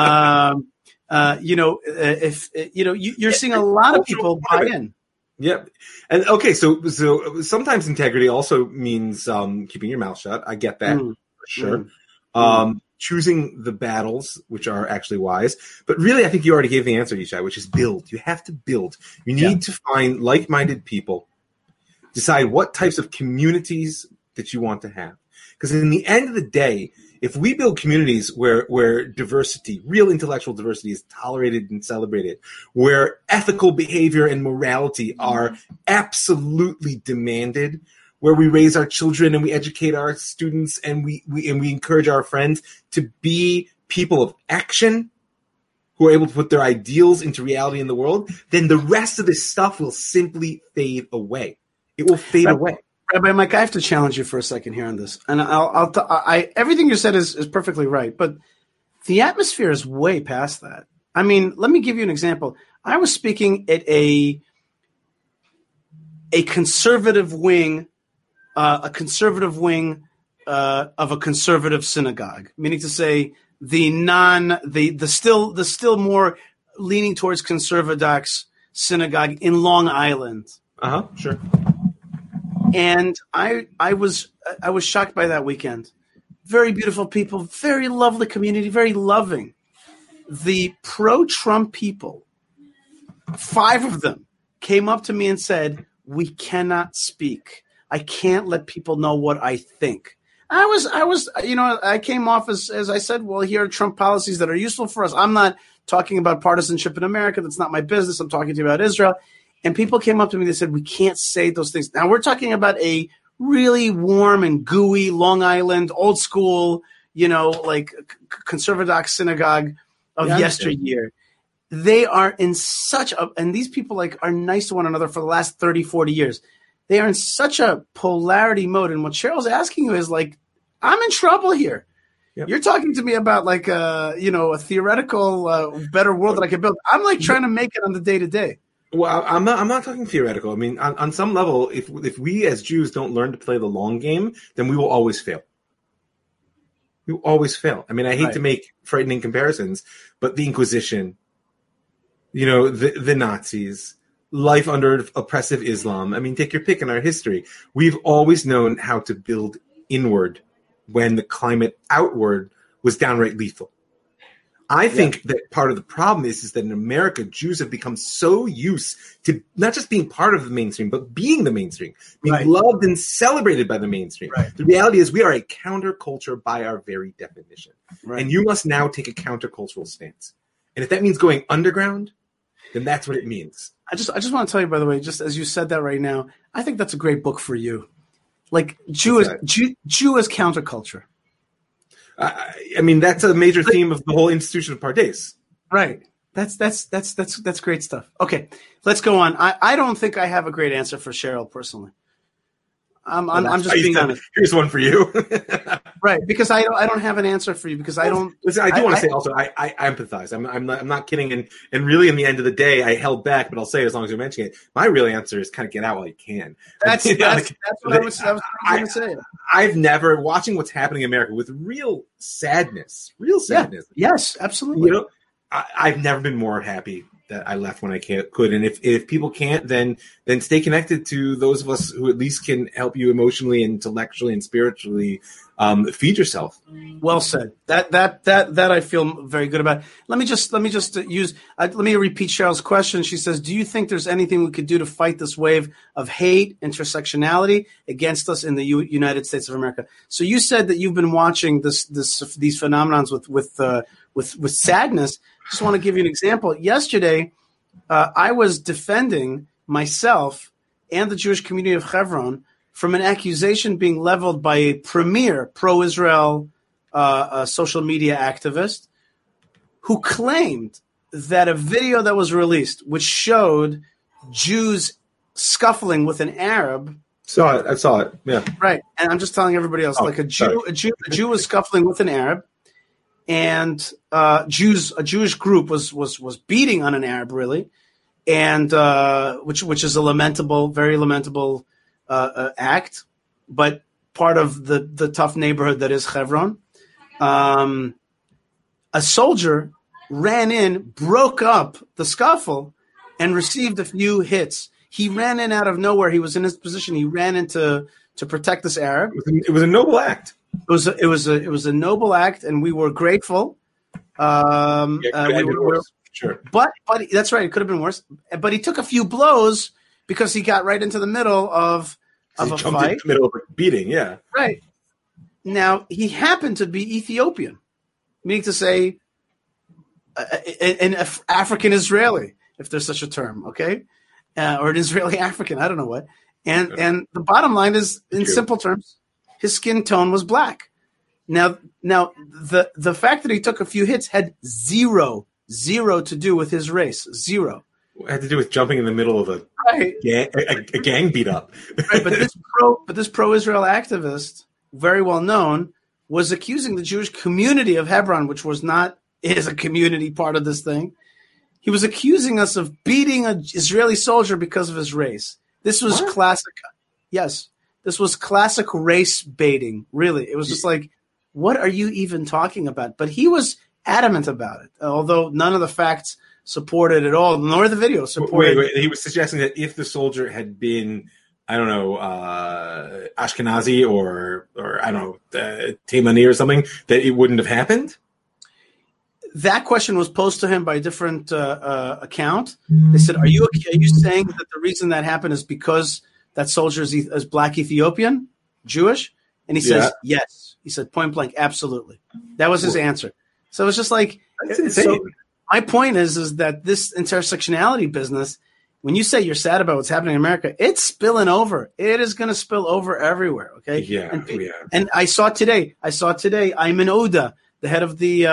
You're seeing a lot of people buy in. Yep. And okay, so sometimes integrity also means keeping your mouth shut. I get that for sure. Choosing the battles, which are actually wise. But really, I think you already gave the answer, Yishai, which is build. You have to build. You need to find like-minded people. Decide what types of communities that you want to have. Because in the end of the day, if we build communities where diversity, real intellectual diversity is tolerated and celebrated, where ethical behavior and morality are absolutely demanded, where we raise our children and we educate our students and we encourage our friends to be people of action who are able to put their ideals into reality in the world, then the rest of this stuff will simply fade away. It will fade away. Rabbi Mike, I have to challenge you for a second here on this, and everything you said is perfectly right, but the atmosphere is way past that. I mean, let me give you an example. I was speaking at a conservative wing, of a conservative synagogue, meaning to say the still more leaning towards conservadox synagogue in Long Island. Sure. And I was shocked by that weekend. Very beautiful people, very lovely community, very loving. The pro-Trump people, 5 of them, came up to me and said, "We cannot speak. I can't let people know what I think." I came off as I said, well, here are Trump policies that are useful for us. I'm not talking about partisanship in America. That's not my business. I'm talking to you about Israel. And people came up to me, they said, we can't say those things. Now we're talking about a really warm and gooey Long Island, old school, like conservative synagogue of yesteryear. They are in and these people are nice to one another for the last 30, 40 years. They are in such a polarity mode. And what Cheryl's asking you is I'm in trouble here. Yep. You're talking to me about a theoretical better world that I could build. I'm trying to make it on the day to day. Well, I'm not talking theoretical. I mean, on some level, if we as Jews don't learn to play the long game, then we will always fail. We will always fail. I mean, I hate to make frightening comparisons, but the Inquisition, the Nazis, life under oppressive Islam. I mean, take your pick in our history. We've always known how to build inward when the climate outward was downright lethal. I think that part of the problem is that in America, Jews have become so used to not just being part of the mainstream, but being the mainstream, being loved and celebrated by the mainstream. Right. The reality is we are a counterculture by our very definition. Right. And you must now take a countercultural stance. And if that means going underground, then that's what it means. I just want to tell you, by the way, just as you said that right now, I think that's a great book for you. Jew as counterculture. I mean, that's a major theme of the whole institution of Pardes. Right. That's great stuff. Okay, let's go on. I don't think I have a great answer for Cheryl personally. I'm just being honest. Here's one for you. Right, because I don't have an answer for you because I don't. Listen, I do want to say also I empathize. I'm not kidding, and really, in the end of the day, I held back, but I'll say as long as you're mentioning it, my real answer is kind of get out while you can. That's what I was going to say. I've never watching what's happening in America with real sadness. Yeah. Yes, absolutely. I've never been more happy that I left when I could. And if people can't, then stay connected to those of us who at least can help you emotionally, intellectually, and spiritually feed yourself. Well said. That I feel very good about. Let me repeat Cheryl's question. She says, "Do you think there's anything we could do to fight this wave of hate, intersectionality against us in the United States of America?" So you said that you've been watching these phenomenons with sadness. Just want to give you an example. Yesterday, I was defending myself and the Jewish community of Hebron from an accusation being leveled by a premier pro-Israel social media activist who claimed that a video that was released, which showed Jews scuffling with an Arab. I saw it. Yeah. Right. And I'm just telling everybody else, a Jew was scuffling with an Arab. And a Jewish group was beating on an Arab, really, and which is a very lamentable act, but part of the tough neighborhood that is Hebron. A soldier ran in, broke up the scuffle, and received a few hits. He ran in out of nowhere. He was in his position. He ran in to protect this Arab. It was a noble act. It was a noble act, and we were grateful. Sure, but that's right. It could have been worse. But he took a few blows because he got right into the middle of a fight. In the middle of a beating. Yeah, right. Now he happened to be Ethiopian, meaning to say, an African Israeli, if there's such a term. Okay, or an Israeli African. I don't know what. And the bottom line is, in simple terms, his skin tone was black. Now the fact that he took a few hits had zero to do with his race. Zero. It had to do with jumping in the middle of a Right. a gang beat up. Right, but this pro-Israel activist, very well known, was accusing the Jewish community of Hebron, which is a community part of this thing. He was accusing us of beating an Israeli soldier because of his race. This was classic. Yes, this was classic race baiting. Really, it was just like, what are you even talking about? But he was adamant about it, although none of the facts supported at all, nor the video supported. Wait. He was suggesting that if the soldier had been, I don't know, Ashkenazi or I don't know, Taimani or something, that it wouldn't have happened? That question was posed to him by a different account. They said, are you saying that the reason that happened is because that soldier is black Ethiopian, Jewish? And he says, yes. He said, point blank, absolutely. That was his answer. So it's just like, that's insane. So my point is that this intersectionality business, when you say you're sad about what's happening in America, it's spilling over. It is going to spill over everywhere. Okay. Yeah. And I saw today, Ayman Odeh, the head of the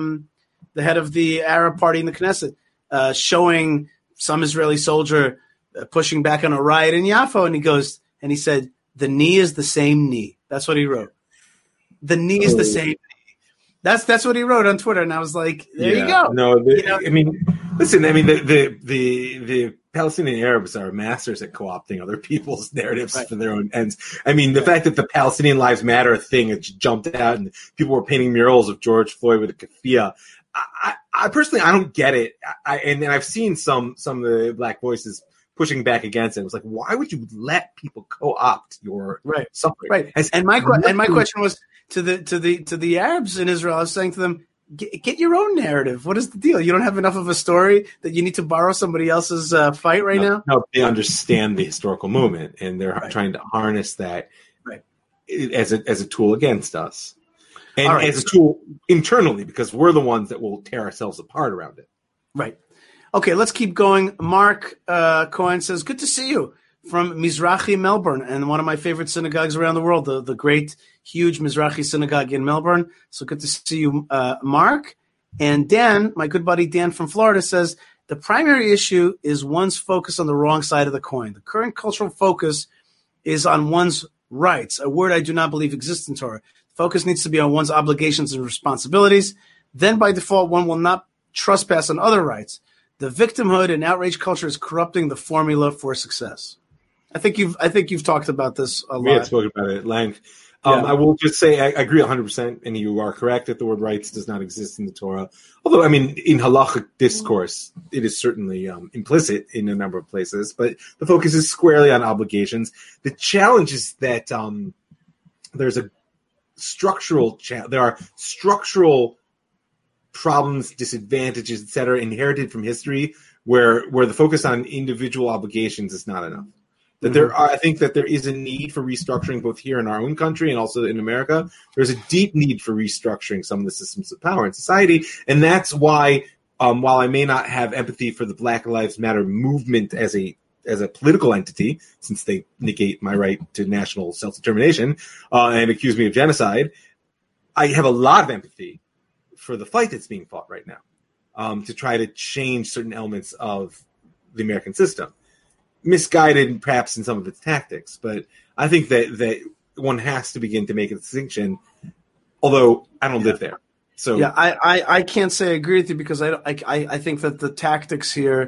Arab party in the Knesset, showing some Israeli soldier pushing back on a riot in Yaffo. And he said, the knee is the same knee. That's what he wrote. The knee is the same knee. That's what he wrote on Twitter, and I was like, "There you go." No, I mean, listen. I mean, the Palestinian Arabs are masters at co-opting other people's narratives for their own ends. I mean, the fact that the Palestinian Lives Matter thing had jumped out and people were painting murals of George Floyd with a keffiyeh. I personally, I don't get it. And I've seen some of the Black voices pushing back against it. It was like, why would you let people co-opt your suffering? Right. And my question was to the Arabs in Israel. I was saying to them, get your own narrative. What is the deal? You don't have enough of a story that you need to borrow somebody else's fight now? No, they understand the historical moment, and they're trying to harness that as a tool against us. And as a tool internally, because we're the ones that will tear ourselves apart around it. Right. Okay, let's keep going. Mark Cohen says, good to see you from Mizrahi, Melbourne, and one of my favorite synagogues around the world, the great, huge Mizrahi synagogue in Melbourne. So good to see you, Mark. And Dan, my good buddy Dan from Florida, says, the primary issue is one's focus on the wrong side of the coin. The current cultural focus is on one's rights, a word I do not believe exists in Torah. Focus needs to be on one's obligations and responsibilities. Then by default, one will not trespass on other rights. The victimhood and outrage culture is corrupting the formula for success. I think you've talked about this a lot. We had spoken about it at length. I will just say I agree 100%, and you are correct that the word rights does not exist in the Torah. Although, I mean, in halachic discourse, it is certainly implicit in a number of places, but the focus is squarely on obligations. The challenge is that there's a there are structural problems, disadvantages, et cetera, inherited from history where the focus on individual obligations is not enough. That I think that there is a need for restructuring both here in our own country and also in America. There's a deep need for restructuring some of the systems of power in society. And that's why, while I may not have empathy for the Black Lives Matter movement as a political entity, since they negate my right to national self-determination and accuse me of genocide, I have a lot of empathy for the fight that's being fought right now to try to change certain elements of the American system. Misguided, perhaps, in some of its tactics, but I think that one has to begin to make a distinction, although I don't live there. So I can't say I agree with you because I think that the tactics here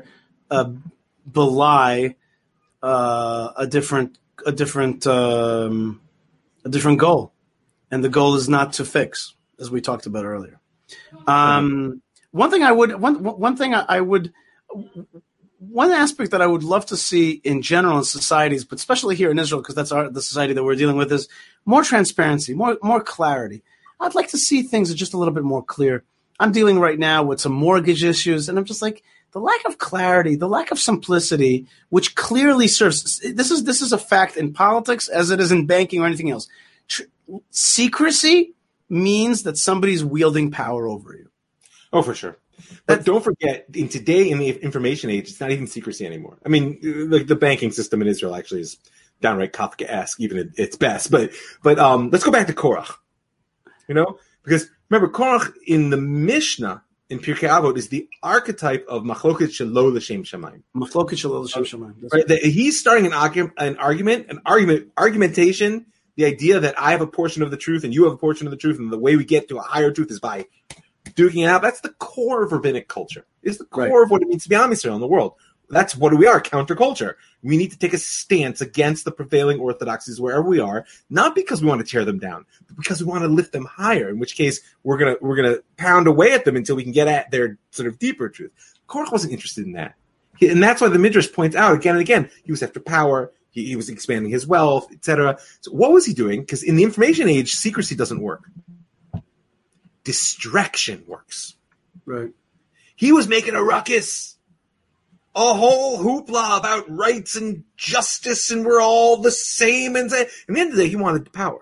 belie a different goal, and the goal is not to fix, as we talked about earlier. One aspect that I would love to see in general in societies, but especially here in Israel, because that's the society that we're dealing with, is more transparency, more clarity. I'd like to see things just a little bit more clear. I'm dealing right now with some mortgage issues, and I'm just like, the lack of clarity, the lack of simplicity, which clearly serves. This is a fact in politics as it is in banking or anything else. Secrecy means that somebody's wielding power over you. Oh, for sure. But don't forget, in the information age, it's not even secrecy anymore. I mean, the banking system in Israel actually is downright Kafkaesque, even at its best. But let's go back to Korach. Because remember, Korach in the Mishnah in Pirkei Avot is the archetype of machloket shelo l'shem shamayim. Machloket shelo l'shem shamayim. Right? He's starting an argumentation. The idea that I have a portion of the truth and you have a portion of the truth, and the way we get to a higher truth is by duking it out. That's the core of rabbinic culture. It's the core of what it means to be Am Yisrael in the world. That's what we are, counterculture. We need to take a stance against the prevailing orthodoxies wherever we are, not because we want to tear them down, but because we want to lift them higher, in which case we're gonna pound away at them until we can get at their sort of deeper truth. Korach wasn't interested in that. And that's why the Midrash points out again and again, he was after power, he was expanding his wealth, etc. So what was he doing? Because in the information age, secrecy doesn't work. Distraction works. Right. He was making a ruckus. A whole hoopla about rights and justice, and we're all the same. And at the end of the day, he wanted power,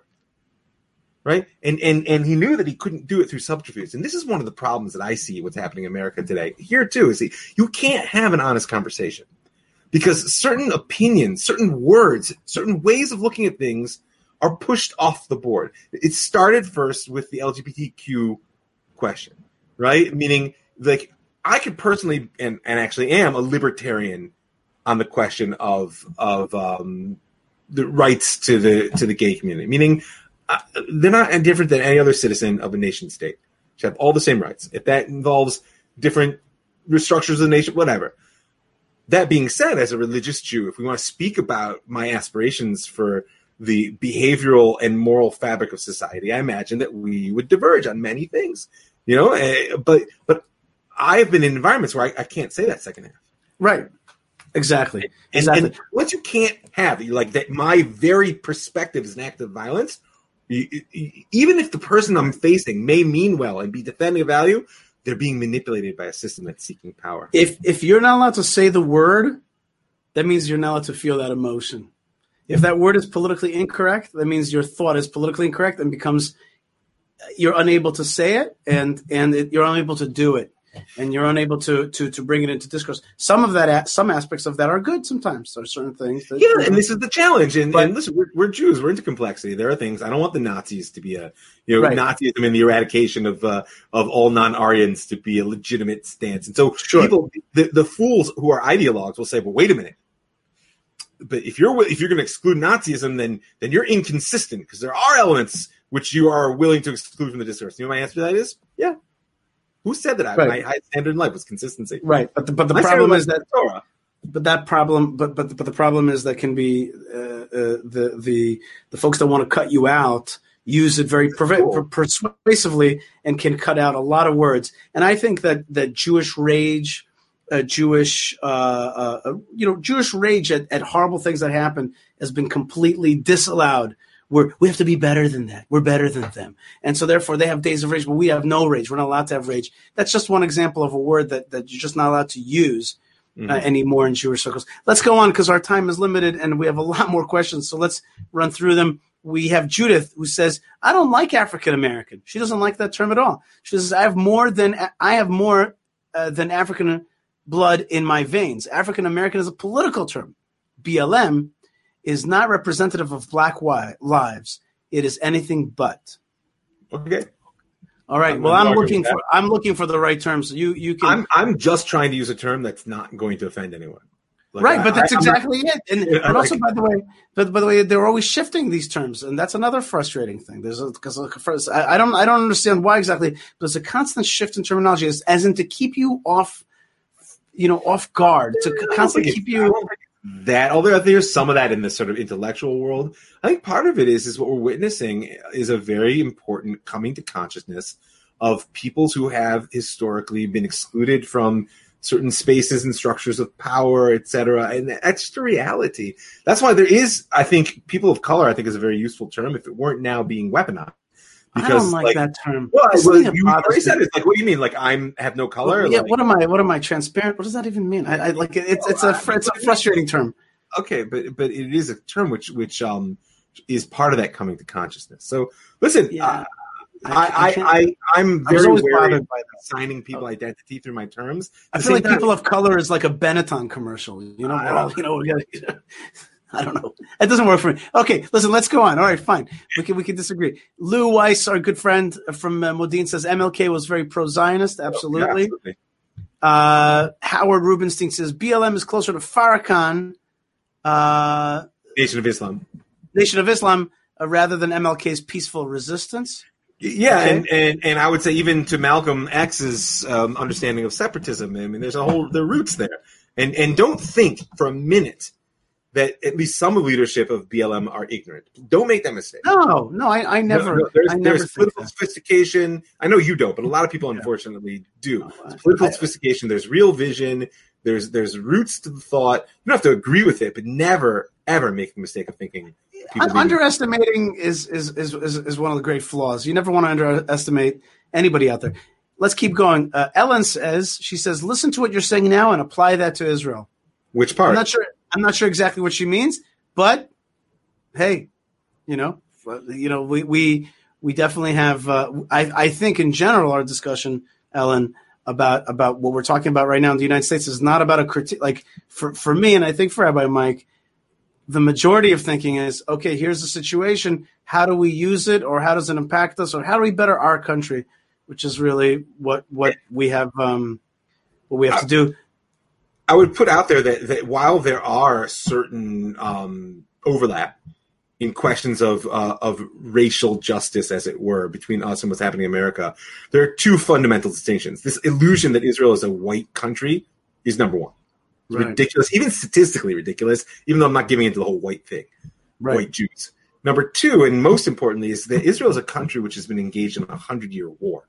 right? And he knew that he couldn't do it through subterfuge. And this is one of the problems that I see what's happening in America today. Here too, is you can't have an honest conversation because certain opinions, certain words, certain ways of looking at things are pushed off the board. It started first with the LGBTQ question, right? Meaning, like, I could personally, and actually am, a libertarian on the question of the rights to the gay community. Meaning, they're not any different than any other citizen of a nation state. Should have all the same rights. If that involves different structures of the nation, whatever. That being said, as a religious Jew, if we want to speak about my aspirations for the behavioral and moral fabric of society, I imagine that we would diverge on many things. You know, but I've been in environments where I can't say that second half. Right. Exactly. And what you can't have, like that, my very perspective is an act of violence. Even if the person I'm facing may mean well and be defending a value, they're being manipulated by a system that's seeking power. If you're not allowed to say the word, that means you're not allowed to feel that emotion. If that word is politically incorrect, that means your thought is politically incorrect and becomes you're unable to say it and you're unable to do it. And you're unable to bring it into discourse. Some aspects of that are good sometimes. There are certain things. And this is the challenge. And listen, we're Jews. We're into complexity. There are things. I don't want the Nazis to be Nazism and the eradication of all non-Aryans to be a legitimate stance. And so people, the fools who are ideologues will say, well, wait a minute. But if you're going to exclude Nazism, then you're inconsistent because there are elements which you are willing to exclude from the discourse. You know what my answer to that is? Yeah. Who said that? My high standard in life was consistency. Right, but the problem is that Torah. But the problem is that can be the folks that want to cut you out use it very persuasively and can cut out a lot of words. And I think that Jewish rage, Jewish rage at horrible things that happen has been completely disallowed. We have to be better than that. We're better than them. And so therefore they have days of rage, but we have no rage. We're not allowed to have rage. That's just one example of a word that you're just not allowed to use anymore in Jewish circles. Let's go on because our time is limited and we have a lot more questions. So let's run through them. We have Judith who says, I don't like African American. She doesn't like that term at all. She says, I have more than African blood in my veins. African American is a political term. BLM is not representative of black lives. It is anything but. Okay. All right. Well, I'm looking for the right terms. You can. I'm just trying to use a term that's not going to offend anyone. Like, right, but that's exactly it. And also, by the way, they're always shifting these terms, and that's another frustrating thing. Because I don't understand why exactly. But there's a constant shift in terminology, as in to keep you off guard, to constantly keep you. That, although there's some of that in the sort of intellectual world, I think part of it is what we're witnessing is a very important coming to consciousness of peoples who have historically been excluded from certain spaces and structures of power, et cetera. And that's just a reality. That's why there is, I think, people of color, I think, is a very useful term if it weren't now being weaponized. Because, I don't like that term. Well, you already said it. Like, what do you mean? Like, have no color? Well, yeah. What am I? Transparent? What does that even mean? I like it. It's a frustrating term. Okay, but it is a term which is part of that coming to consciousness. So listen, I'm very wary by assigning people identity through my terms. I feel like people of color is like a Benetton commercial. I don't know. That doesn't work for me. Okay, listen, let's go on. All right, fine. We can disagree. Lou Weiss, our good friend from Modin, says MLK was very pro-Zionist. Absolutely. Oh, yeah, absolutely. Howard Rubenstein says BLM is closer to Farrakhan, Nation of Islam. Nation of Islam, rather than MLK's peaceful resistance. Yeah, Okay. and I would say even to Malcolm X's understanding of separatism. I mean, there are roots there. And don't think for a minute that at least some leadership of BLM are ignorant. Don't make that mistake. No, I never. No, there's political sophistication. I know you don't, but a lot of people unfortunately do. There's political sophistication. There's real vision. There's roots to the thought. You don't have to agree with it, but never ever make the mistake of thinking. Underestimating is one of the great flaws. You never want to underestimate anybody out there. Let's keep going. Ellen says, listen to what you're saying now and apply that to Israel. Which part? I'm not sure exactly what she means, but hey, we definitely have. I think in general our discussion, Ellen, about what we're talking about right now in the United States is not about a critique. Like for me, and I think for Rabbi Mike, the majority of thinking is, okay, here's the situation. How do we use it, or how does it impact us, or how do we better our country? Which is really what we have to do. I would put out there that while there are certain overlap in questions of racial justice, as it were, between us and what's happening in America, there are two fundamental distinctions. This illusion that Israel is a white country is number one. It's ridiculous, even statistically ridiculous, even though I'm not giving into the whole white thing, white Jews. Number two, and most importantly, is that Israel is a country which has been engaged in a 100-year war.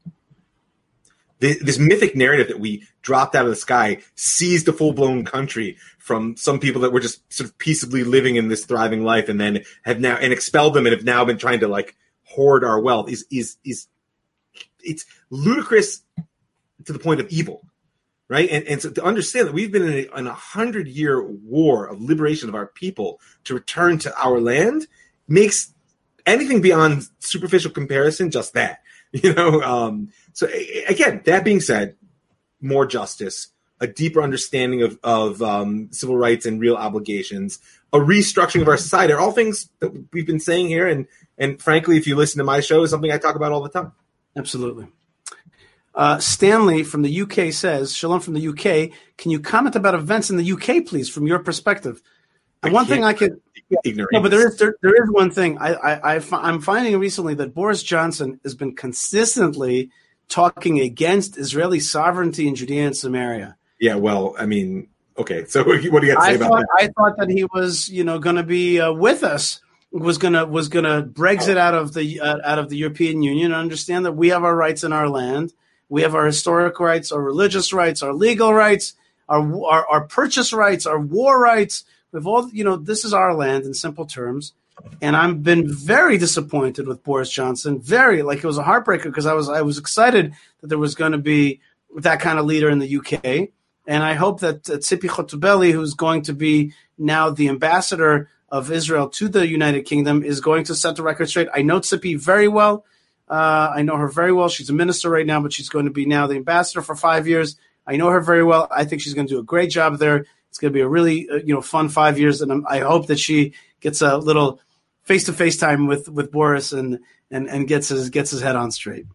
This mythic narrative that we dropped out of the sky seized a full-blown country from some people that were just sort of peaceably living in this thriving life, and then have now expelled them and have now been trying to like hoard our wealth is it's ludicrous to the point of evil. Right. And so to understand that we've been in a 100-year war of liberation of our people to return to our land makes anything beyond superficial comparison just that, So again, that being said, more justice, a deeper understanding of civil rights and real obligations, a restructuring of our society are all things that we've been saying here. And frankly, if you listen to my show, is something I talk about all the time. Absolutely. Stanley from the UK says, Shalom from the UK. Can you comment about events in the UK, please, from your perspective? The one thing I could ignorant. No, but there is one thing I'm finding recently that Boris Johnson has been consistently talking against Israeli sovereignty in Judea and Samaria. Yeah, well, I mean, okay. So what do you got to say about that? I thought that he was, going to be with us. Was gonna Brexit out of the European Union and understand that we have our rights in our land. We have our historic rights, our religious rights, our legal rights, our purchase rights, our war rights. We've all, this is our land in simple terms. And I've been very disappointed with Boris Johnson. It was a heartbreaker because I was excited that there was going to be that kind of leader in the UK. And I hope that Tzipi Khotubeli, who's going to be now the ambassador of Israel to the United Kingdom, is going to set the record straight. I know Tzipi very well. I know her very well. She's a minister right now, but she's going to be now the ambassador for 5 years. I know her very well. I think she's going to do a great job there. It's going to be a really fun 5 years, and I hope that she gets a little face-to-face time with Boris and gets his head on straight.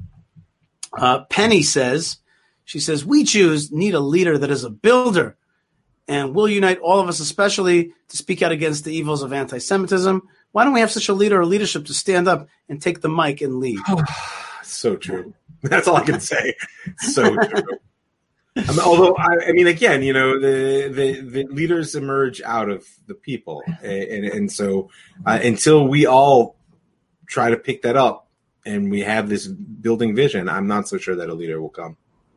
Penny says, we Jews need a leader that is a builder and will unite all of us, especially to speak out against the evils of anti-Semitism. Why don't we have such a leader or leadership to stand up and take the mic and lead? So true. That's all I can say. So true. Although, I mean, again, the leaders emerge out of the people. And so until we all try to pick that up and we have this building vision, I'm not so sure that a leader will come.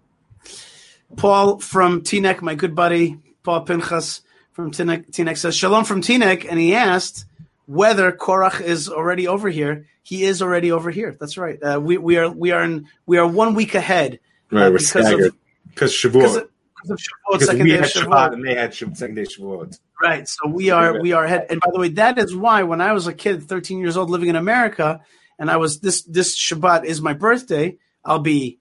Paul from Teaneck, my good buddy, Paul Pinchas from Teaneck says, Shalom from Teaneck. And he asked whether Korach is already over here. He is already over here. That's right. We are 1 week ahead. Right, we're staggered. Because Shavuot. Because we had Shabbat and they had second day Shavuot. Right. So we are ahead. And by the way, that is why when I was a kid, 13 years old, living in America, and I was this Shabbat is my birthday, I'll be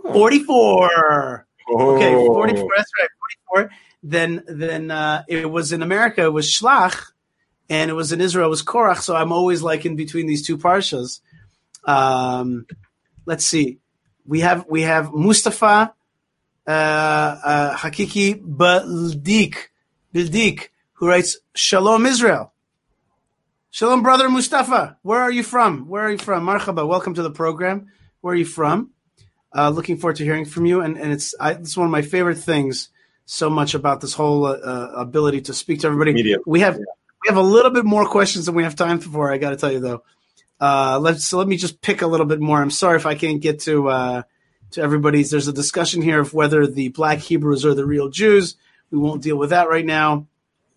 44. Oh. Okay, 44. That's right, 44. Then it was in America. It was Shlach, and it was in Israel. It was Korach, so I'm always like in between these two parshas. Let's see. We have Mustafa Hakiki Bildik, who writes, Shalom Israel. Shalom, brother Mustafa. Where are you from? Marhaba. Welcome to the program. Where are you from? Looking forward to hearing from you. And it's one of my favorite things so much about this whole ability to speak to everybody. Media. We have a little bit more questions than we have time for, I got to tell you, though. Let me just pick a little bit more. I'm sorry if I can't get to everybody's. There's a discussion here of whether the black Hebrews are the real Jews. We won't deal with that right now.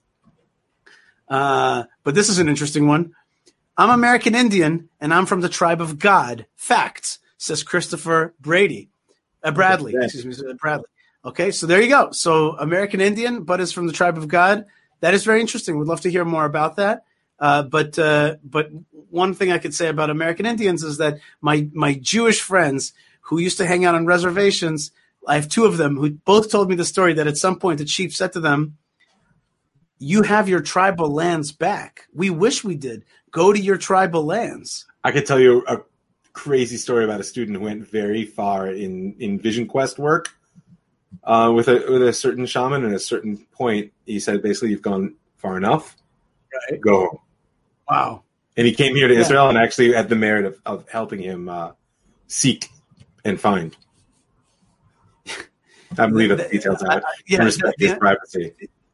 But this is an interesting one. I'm American Indian, and I'm from the tribe of God. Facts, says Christopher Bradley. Bradley. Okay, so there you go. So American Indian, but is from the tribe of God. That is very interesting. We'd love to hear more about that. But one thing I could say about American Indians is that my Jewish friends who used to hang out on reservations, I have two of them who both told me the story that at some point the chief said to them, "You have your tribal lands back. We wish we did. Go to your tribal lands." I could tell you a crazy story about a student who went very far in Vision Quest work with a certain shaman. At a certain point, he said, basically, you've gone far enough. Right. Go. Wow. And he came here to Israel and actually had the merit of helping him seek and find. I believe the details of it. Respect his privacy.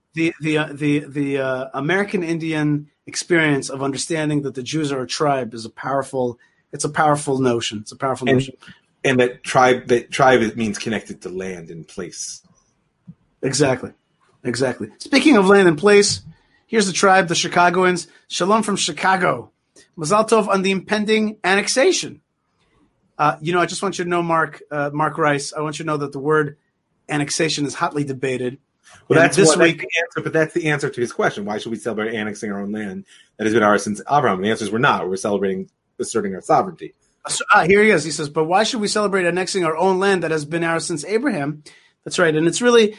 The American Indian experience of understanding that the Jews are a tribe is a powerful notion. It's a powerful notion. And that tribe it means connected to land and place. Exactly. Speaking of land and place, here's the tribe, the Chicagoans. Shalom from Chicago. Mazal tov on the impending annexation. I just want you to know, Mark Rice, I want you to know that the word annexation is hotly debated. Well, that's the answer, but that's the answer to his question. Why should we celebrate annexing our own land that has been ours since Abraham? And the answer is we're not. We're celebrating asserting our sovereignty. Here he is. He says, but why should we celebrate annexing our own land that has been ours since Abraham? That's right. And it's really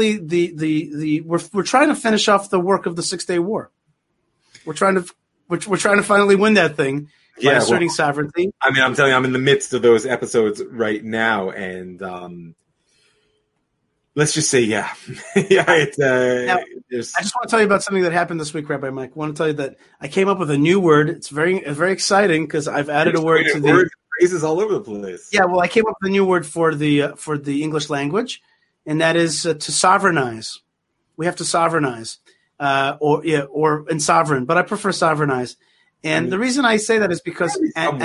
we're trying to finish off the work of the 6-Day War. We're trying to finally win that thing by asserting sovereignty. I mean, I'm telling you, I'm in the midst of those episodes right now, and let's just say, Now, I just want to tell you about something that happened this week, Rabbi Mike. I want to tell you that I came up with a new word. It's very exciting because I've added a word to the phrases all over the place. Yeah, well, I came up with a new word for the English language, and that is to sovereignize. We have to sovereignize, or sovereign, but I prefer sovereignize. And the reason I say that is because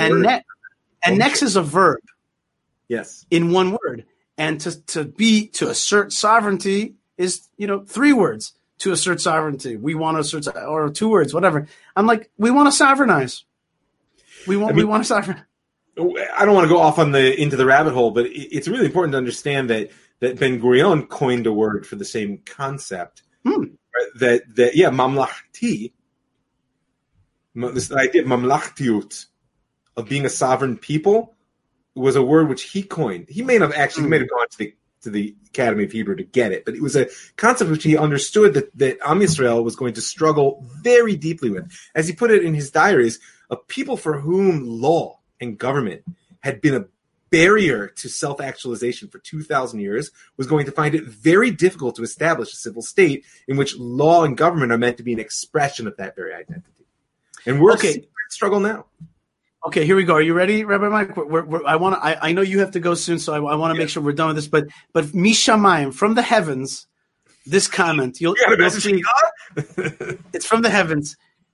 annex is a verb. Yes. In one word. And to assert sovereignty is, 3 words. To assert sovereignty, we want to assert, or 2 words, whatever. I'm like, we want to sovereignize. We want to sovereign. I don't want to go off into the rabbit hole, but it's really important to understand that Ben Gurion coined a word for the same concept. Right? That mamlachti, this idea of mamlachtiut, of being a sovereign people, was a word which he coined. He may have gone to the Academy of Hebrew to get it, but it was a concept which he understood that Am Yisrael was going to struggle very deeply with. As he put it in his diaries, a people for whom law and government had been a barrier to self-actualization for 2,000 years was going to find it very difficult to establish a civil state in which law and government are meant to be an expression of that very identity. And we're seeing that struggle now. Okay, here we go. Are you ready, Rabbi Mike? I know you have to go soon, so I want to make sure we're done with this. But Mishamayim, from the heavens, this comment you'll see. It's from the heavens.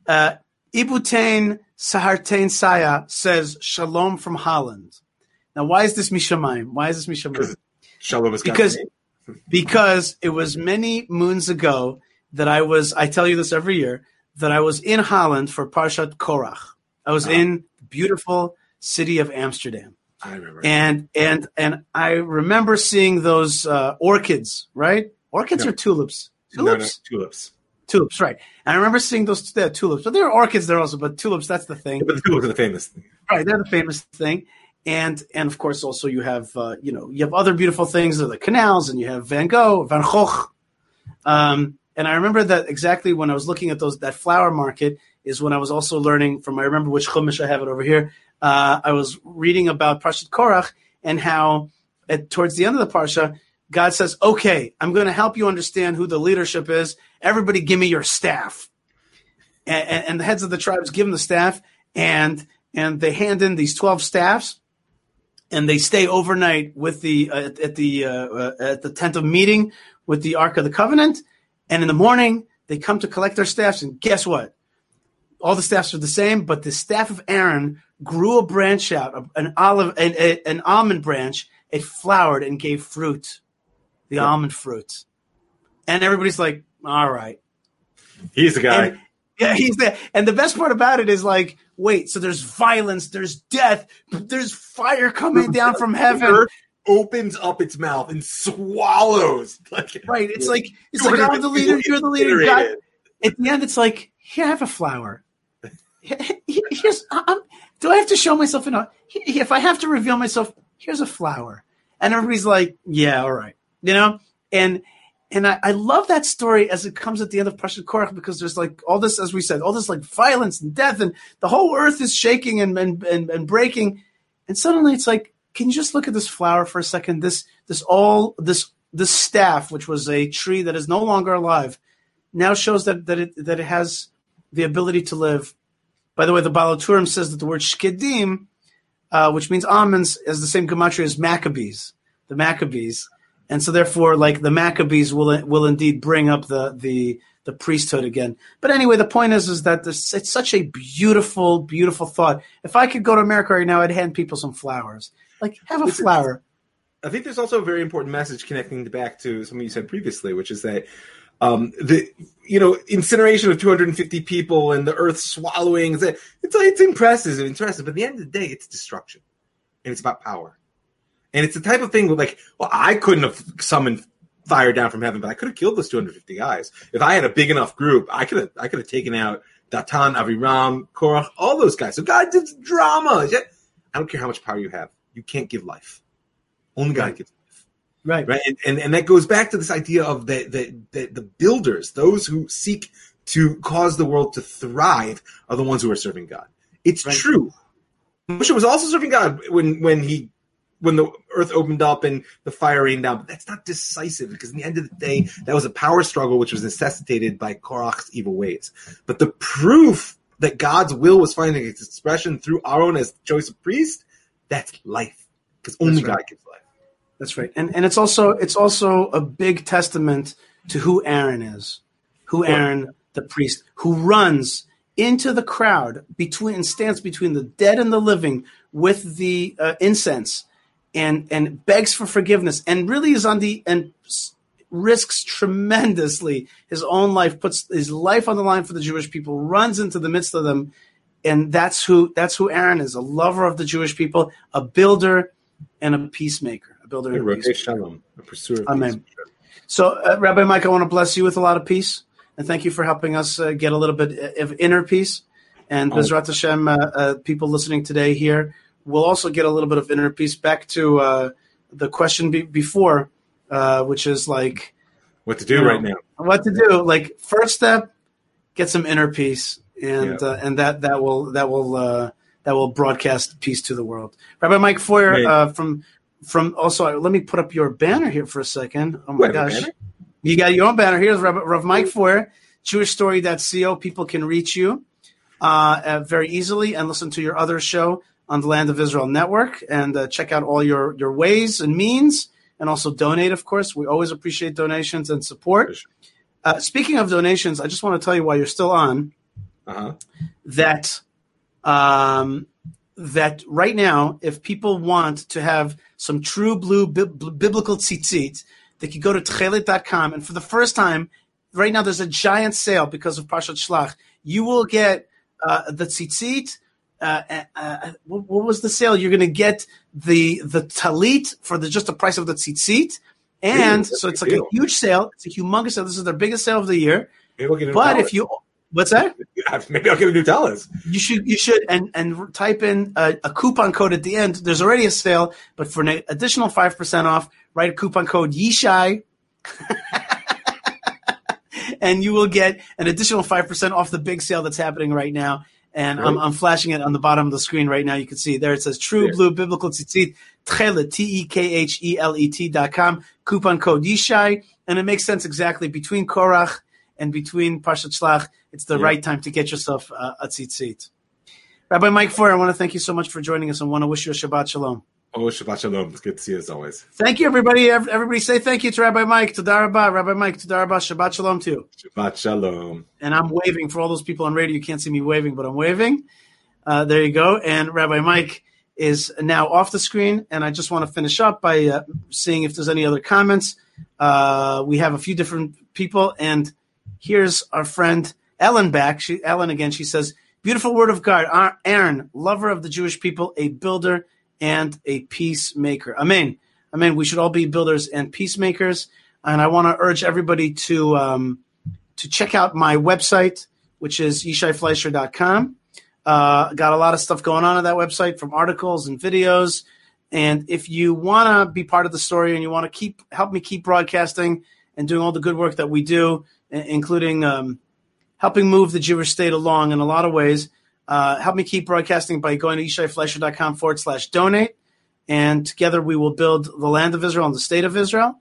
Ibutain Sahartain Saya says Shalom from Holland. Now, why is this Mishamayim? Shalom is because it was many moons ago that I tell you this every year, that I was in Holland for Parshat Korach. I was in beautiful city of Amsterdam. I remember. And I remember seeing those orchids, right? Orchids or tulips? Tulips? No, tulips. Tulips, right. And I remember seeing those tulips. But there are orchids there also, but tulips, that's the thing. Yeah, but the tulips are the famous thing. Right, they're the famous thing. And of course also you have you have other beautiful things, the canals, and you have Van Gogh. And I remember that exactly when I was looking at that flower market is when I was also learning from, I remember which chumash, I have it over here. I was reading about Parshat Korach and how towards the end of the Parsha, God says, okay, I'm going to help you understand who the leadership is. Everybody give me your staff. And the heads of the tribes give them the staff, and they hand in these 12 staffs, and they stay overnight with at the tent of meeting with the Ark of the Covenant. And in the morning, they come to collect their staffs, and guess what? All the staffs are the same, but the staff of Aaron grew a branch out, an almond branch. It flowered and gave fruit, the almond fruit. And everybody's like, all right. He's the guy. He's there. And the best part about it is like, wait, so there's violence, there's death, there's fire coming down from heaven. The earth opens up its mouth and swallows. Right. It's like I'm the leader, you're the leader. God. At the end, it's like, here, I have a flower. Do I have to show myself? If I have to reveal myself, here's a flower. And everybody's like, yeah, all right. And I love that story as it comes at the end of Parshat Korach, because there's like all this, as we said, all this like violence and death, and the whole earth is shaking and breaking. And suddenly it's like, can you just look at this flower for a second? This staff, which was a tree that is no longer alive, now shows that it has the ability to live. By the way, the Baal HaTurim says that the word shkedim, which means almonds, is the same gematria as Maccabees, the Maccabees. And so therefore, like, the Maccabees will indeed bring up the priesthood again. But anyway, the point is that it's such a beautiful, beautiful thought. If I could go to America right now, I'd hand people some flowers. Like, have a flower. I think there's also a very important message connecting back to something you said previously, which is that incineration of 250 people and the earth swallowing, it's impressive, but at the end of the day, it's destruction, and it's about power. And it's the type of thing where, like, well, I couldn't have summoned fire down from heaven, but I could have killed those 250 guys. If I had a big enough group, I could have taken out Datan, Aviram, Korach, all those guys. So God did drama. I don't care how much power you have. You can't give life. Only God gives life. Right. And that goes back to this idea of the builders, those who seek to cause the world to thrive, are the ones who are serving God. It's true. Moshe was also serving God when the earth opened up and the fire rained down. But that's not decisive, because in the end of the day, that was a power struggle which was necessitated by Korach's evil ways. But the proof that God's will was finding its expression through Aaron as the choice of priest, that's life, because only God gives life. That's right. And it's also a big testament to who Aaron is, Aaron, the priest, who runs into the crowd and stands between the dead and the living with the incense, and begs for forgiveness, and really is and risks tremendously his own life, puts his life on the line for the Jewish people, runs into the midst of them. And that's who Aaron is, a lover of the Jewish people, a builder and a peacemaker, a pursuer of Amen. Peace. So, Rabbi Mike, I want to bless you with a lot of peace, and thank you for helping us get a little bit of inner peace. And Bezrat Hashem, people listening today here will also get a little bit of inner peace. Back to the question before, which is like, what to do right now? What to do? Like, first step, get some inner peace, and that will broadcast peace to the world. Rabbi Mike Feuer from also. Let me put up your banner here for a second. Oh my gosh, you got your own banner. Here's Rav Mike Feuer, JewishStory.co. People can reach you very easily and listen to your other show on the Land of Israel Network, and check out all your ways and means, and also donate, of course. We always appreciate donations and support. Speaking of donations, I just want to tell you while you're still on that right now, if people want to have some true blue biblical tzitzit, they could go to tchelet.com, and for the first time, right now there's a giant sale because of Parshat Shlach. You will get the tzitzit. What was the sale? You're going to get the talit for just the price of the tzitzit, and so it's like a huge sale. It's a humongous sale. This is their biggest sale of the year. But if you, what's that? Maybe I'll get a new talis. You should, and type in a coupon code at the end. There's already a sale, but for an additional 5% off, write a coupon code Yishai. and you will get an additional 5% off the big sale that's happening right now. And Right. I'm flashing it on the bottom of the screen right now. You can see there it says True Blue Biblical Tzitzit, Tchelet, TEKHELET.com, coupon code Yishai. And it makes sense exactly between Korach and between Parshat Shlach. It's the right time to get yourself a tzitzit. Rabbi Mike Feuer, I want to thank you so much for joining us and want to wish you a Shabbat Shalom. Oh, Shabbat Shalom. It's good to see you as always. Thank you, everybody. Everybody say thank you to Rabbi Mike. Toda Rabba. Rabbi Mike, Toda Rabba. Shabbat Shalom to you. Shabbat Shalom. And I'm waving for all those people on radio. You can't see me waving, but I'm waving. There you go. And Rabbi Mike is now off the screen. And I just want to finish up by seeing if there's any other comments. We have a few different people. And here's our friend Ellen back. Ellen again, she says, beautiful word of God. Aaron, lover of the Jewish people, a builder and a peacemaker. Amen. Amen. We should all be builders and peacemakers. And I want to urge everybody to check out my website, which is yishaifleisher.com. Got a lot of stuff going on that website, from articles and videos. And if you want to be part of the story and you want to help me keep broadcasting and doing all the good work that we do, including helping move the Jewish state along in a lot of ways, help me keep broadcasting by going to yishaifleisher.com/donate. And together we will build the land of Israel and the state of Israel.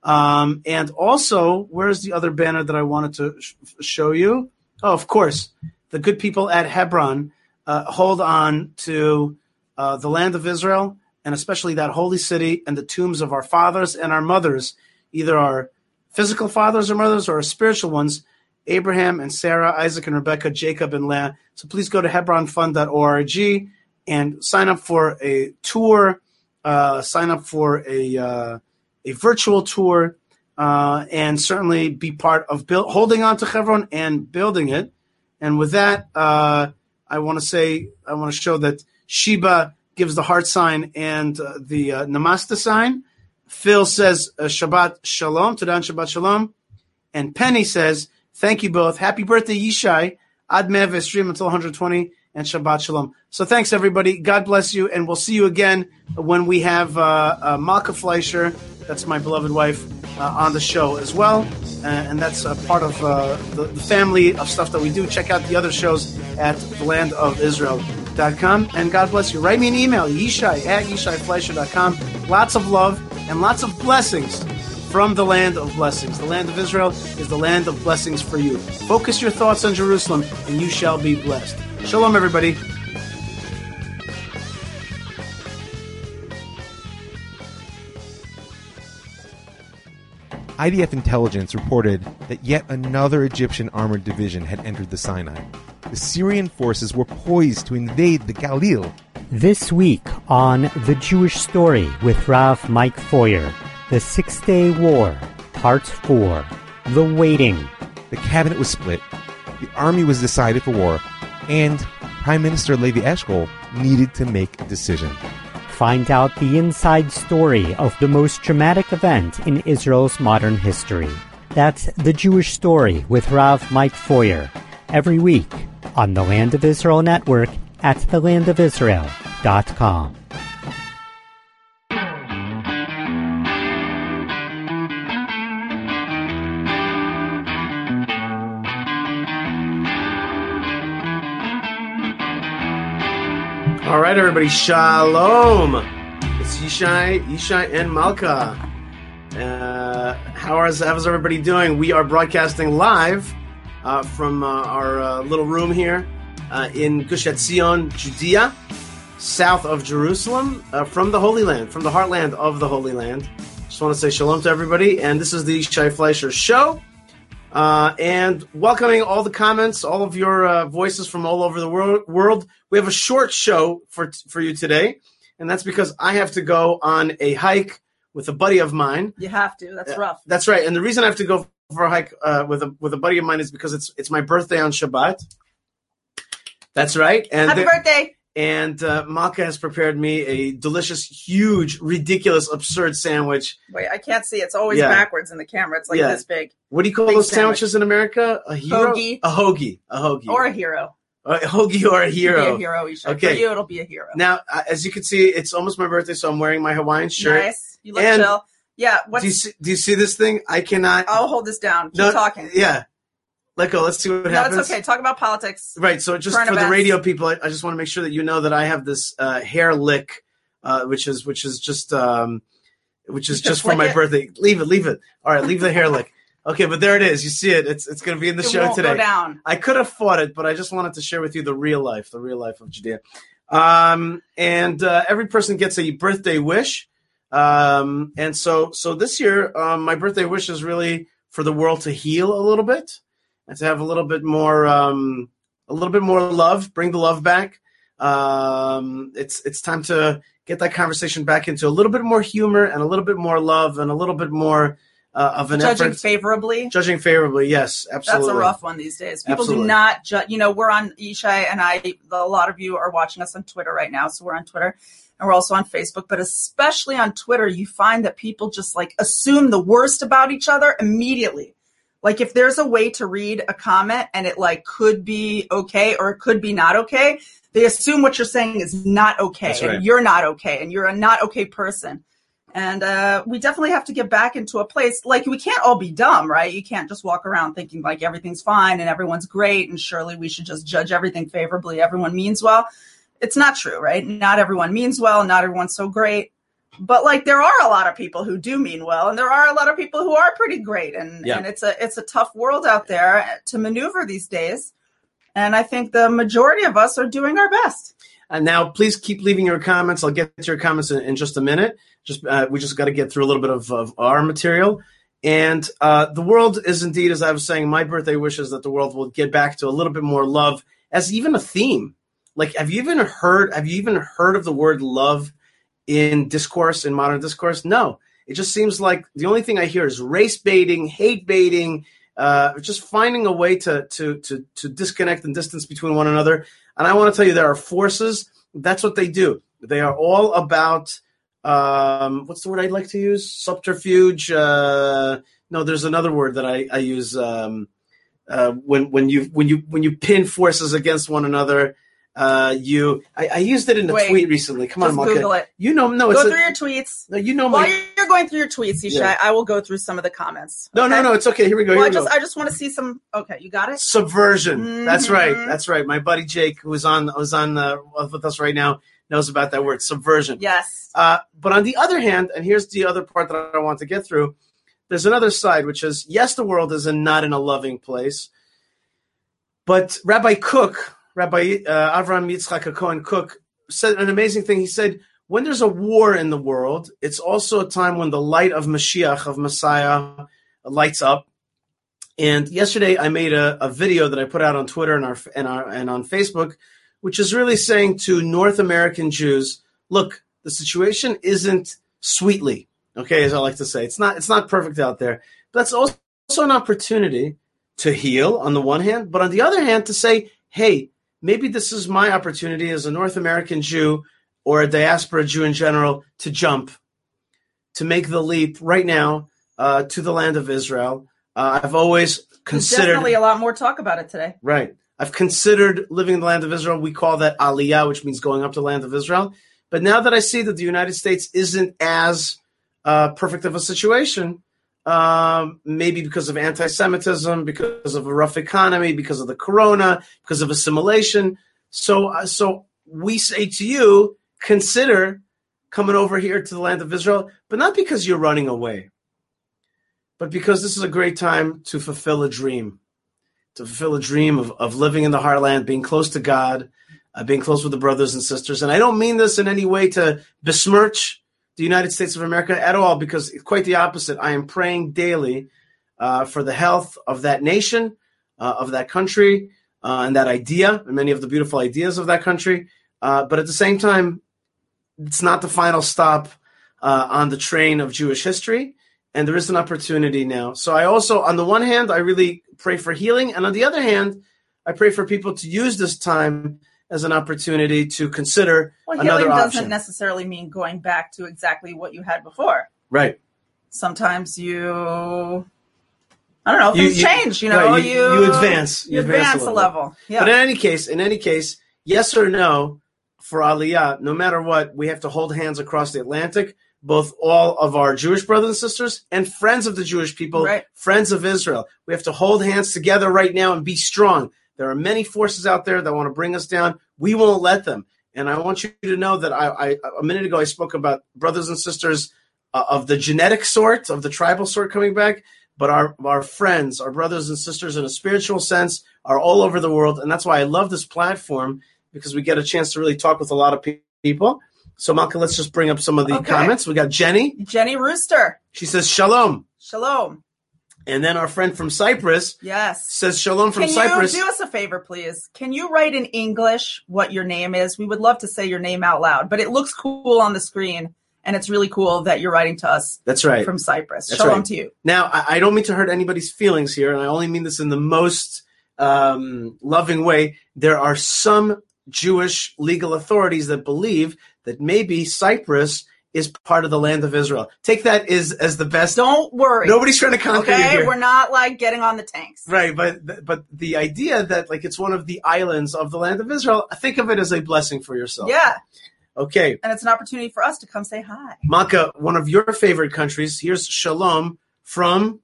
And also, where's the other banner that I wanted to show you? Oh, of course. The good people at Hebron hold on to the land of Israel, and especially that holy city and the tombs of our fathers and our mothers, either our physical fathers or mothers or our spiritual ones, Abraham and Sarah, Isaac and Rebekah, Jacob and Leah. So please go to hebronfund.org and sign up for a tour, sign up for a virtual tour, and certainly be part of holding on to Hebron and building it. And with that, I want to show that Sheba gives the heart sign and the Namaste sign. Phil says Shabbat Shalom, Todah and Shabbat Shalom. And Penny says, thank you both. Happy birthday, Yishai. Ad Mev stream until 120, and Shabbat Shalom. So thanks, everybody. God bless you, and we'll see you again when we have Malka Fleischer, that's my beloved wife, on the show as well. And that's a part of the family of stuff that we do. Check out the other shows at thelandofisrael.com. And God bless you. Write me an email, yishai@yishaifleisher.com. Lots of love and lots of blessings from the land of blessings. The land of Israel is the land of blessings for you. Focus your thoughts on Jerusalem, and you shall be blessed. Shalom, everybody. IDF intelligence reported that yet another Egyptian armored division had entered the Sinai. The Syrian forces were poised to invade the Galil. This week on The Jewish Story with Rav Mike Feuer, The 6-Day War, Part 4, The Waiting. The cabinet was split, the army was decided for war, and Prime Minister Levi Eshkol needed to make a decision. Find out the inside story of the most dramatic event in Israel's modern history. That's The Jewish Story with Rav Mike Feuer, every week on the Land of Israel Network at thelandofisrael.com. All right, everybody, shalom. It's Yishai and Malka. How's everybody doing? We are broadcasting live from our little room here in Gush Etzion, Judea, south of Jerusalem, from the Holy Land, from the heartland of the Holy Land. Just want to say shalom to everybody, and this is the Yishai Fleischer Show. And welcoming all the comments, all of your voices from all over the world. We have a short show for you today, and that's because I have to go on a hike with a buddy of mine. You have to. That's rough. That's right. And the reason I have to go for a hike with a buddy of mine is because it's my birthday on Shabbat. That's right. And happy birthday! And Malka has prepared me a delicious, huge, ridiculous, absurd sandwich. Wait, I can't see. It's always backwards in the camera. It's like this big. What do you call those sandwiches in America? A hero? Hoagie. A hoagie. A hoagie. Or a hero. A hoagie or a hero. Be a hero, Yishai. Okay. For you, it'll be a hero. Now, as you can see, it's almost my birthday, so I'm wearing my Hawaiian shirt. Nice. You look chill. Yeah. Do you see this thing? I cannot. I'll hold this down. Keep talking. Yeah. let go. Let's see what happens. No, it's okay. Talk about politics. Right. So just for the radio people, I just want to make sure that you know that I have this hair lick, which is just for my birthday. Leave it. All right, leave the hair lick. Okay, but there it is. You see it. It's going to be in the show today. Go down. I could have fought it, but I just wanted to share with you the real life of Judea. And every person gets a birthday wish. And so this year, my birthday wish is really for the world to heal a little bit and to have a little bit more love, bring the love back. It's time to get that conversation back into a little bit more humor and a little bit more love and a little bit more of an judging effort. Judging favorably, yes, absolutely. That's a rough one these days. People do not judge. We're on Yishai and I. A lot of you are watching us on Twitter right now, so we're on Twitter and we're also on Facebook. But especially on Twitter, you find that people just like assume the worst about each other immediately. Like if there's a way to read a comment and it like could be okay or it could be not okay, they assume what you're saying is not okay. That's right. And you're not okay and you're a not okay person. And we definitely have to get back into a place like we can't all be dumb, right? You can't just walk around thinking like everything's fine and everyone's great and surely we should just judge everything favorably. Everyone means well. It's not true, right? Not everyone means well. Not everyone's so great. But like there are a lot of people who do mean well, and there are a lot of people who are pretty great, and it's a tough world out there to maneuver these days. And I think the majority of us are doing our best. And now, please keep leaving your comments. I'll get to your comments in just a minute. We just got to get through a little bit of our material. And the world is indeed, as I was saying, my birthday wish is that the world will get back to a little bit more love as even a theme. Like, have you even heard of the word love in discourse, in modern discourse? No. It just seems like the only thing I hear is race baiting, hate baiting, just finding a way to disconnect and distance between one another. And I want to tell you, there are forces. That's what they do. They are all about what's the word I'd like to use? Subterfuge. No, there's another word that I use when you pin forces against one another. I used it in a tweet recently. Come on, Malka. Google it. Go through your tweets. No, you know. While you're going through your tweets, Yishai, I will go through some of the comments. Okay? No, it's okay. Here we go. Well, I just want to see some. Okay, you got it. Subversion. Mm-hmm. That's right. My buddy Jake, who's on with us right now, knows about that word, subversion. Yes. But on the other hand, and here's the other part that I want to get through. There's another side, which is yes, the world is not in a loving place, but Rabbi Avraham Yitzchak Cohen Cook said an amazing thing. He said, when there's a war in the world, it's also a time when the light of Mashiach, of Messiah, lights up. And yesterday I made a video that I put out on Twitter and on Facebook, which is really saying to North American Jews, look, the situation isn't sweetly, okay, as I like to say. It's not perfect out there. But that's also an opportunity to heal on the one hand, but on the other hand to say, hey, maybe this is my opportunity as a North American Jew or a diaspora Jew in general to jump, to make the leap right now to the land of Israel. I've always considered... There's definitely a lot more talk about it today. Right. I've considered living in the land of Israel. We call that Aliyah, which means going up to the land of Israel. But now that I see that the United States isn't as perfect of a situation, maybe because of anti-Semitism, because of a rough economy, because of the corona, because of assimilation. So we say to you, consider coming over here to the land of Israel, but not because you're running away, but because this is a great time to fulfill a dream, of living in the heartland, being close to God, being close with the brothers and sisters. And I don't mean this in any way to besmirch the United States of America at all, because it's quite the opposite. I am praying daily for the health of that nation, of that country, and that idea, and many of the beautiful ideas of that country. But at the same time, it's not the final stop on the train of Jewish history, and there is an opportunity now. So I also, on the one hand, I really pray for healing, and on the other hand, I pray for people to use this time as an opportunity to consider another option. Healing doesn't necessarily mean going back to exactly what you had before. Right. Sometimes things change. Right, you advance. You advance a level. Yeah. But in any case, yes or no, for Aliyah, no matter what, we have to hold hands across the Atlantic both all of our Jewish brothers and sisters and friends of the Jewish people, Right. friends of Israel. We have to hold hands together right now and be strong. There are many forces out there that want to bring us down. We won't let them. And I want you to know that I a minute ago I spoke about brothers and sisters of the genetic sort, of the tribal sort coming back, but our friends, our brothers and sisters in a spiritual sense are all over the world. And that's why I love this platform, because we get a chance to really talk with a lot of people. So, Malka, let's just bring up some of the comments. We got Jenny. Jenny Rooster. She says, Shalom. Shalom. And then our friend from Cyprus says, Shalom from Cyprus. Can you do us a favor, please? Can you write in English what your name is? We would love to say your name out loud, but it looks cool on the screen, and it's really cool that you're writing to us. That's right. From Cyprus. That's Shalom right. to you. Now, I don't mean to hurt anybody's feelings here, and I only mean this in the most loving way. There are some Jewish legal authorities that believe that maybe Cyprus is part of the land of Israel. Take that as the best. Don't worry. Nobody's trying to conquer you here. We're not like getting on the tanks. Right, but the idea that like it's one of the islands of the land of Israel, think of it as a blessing for yourself. Yeah. Okay. And it's an opportunity for us to come say hi. Malka, one of your favorite countries. Here's Shalom from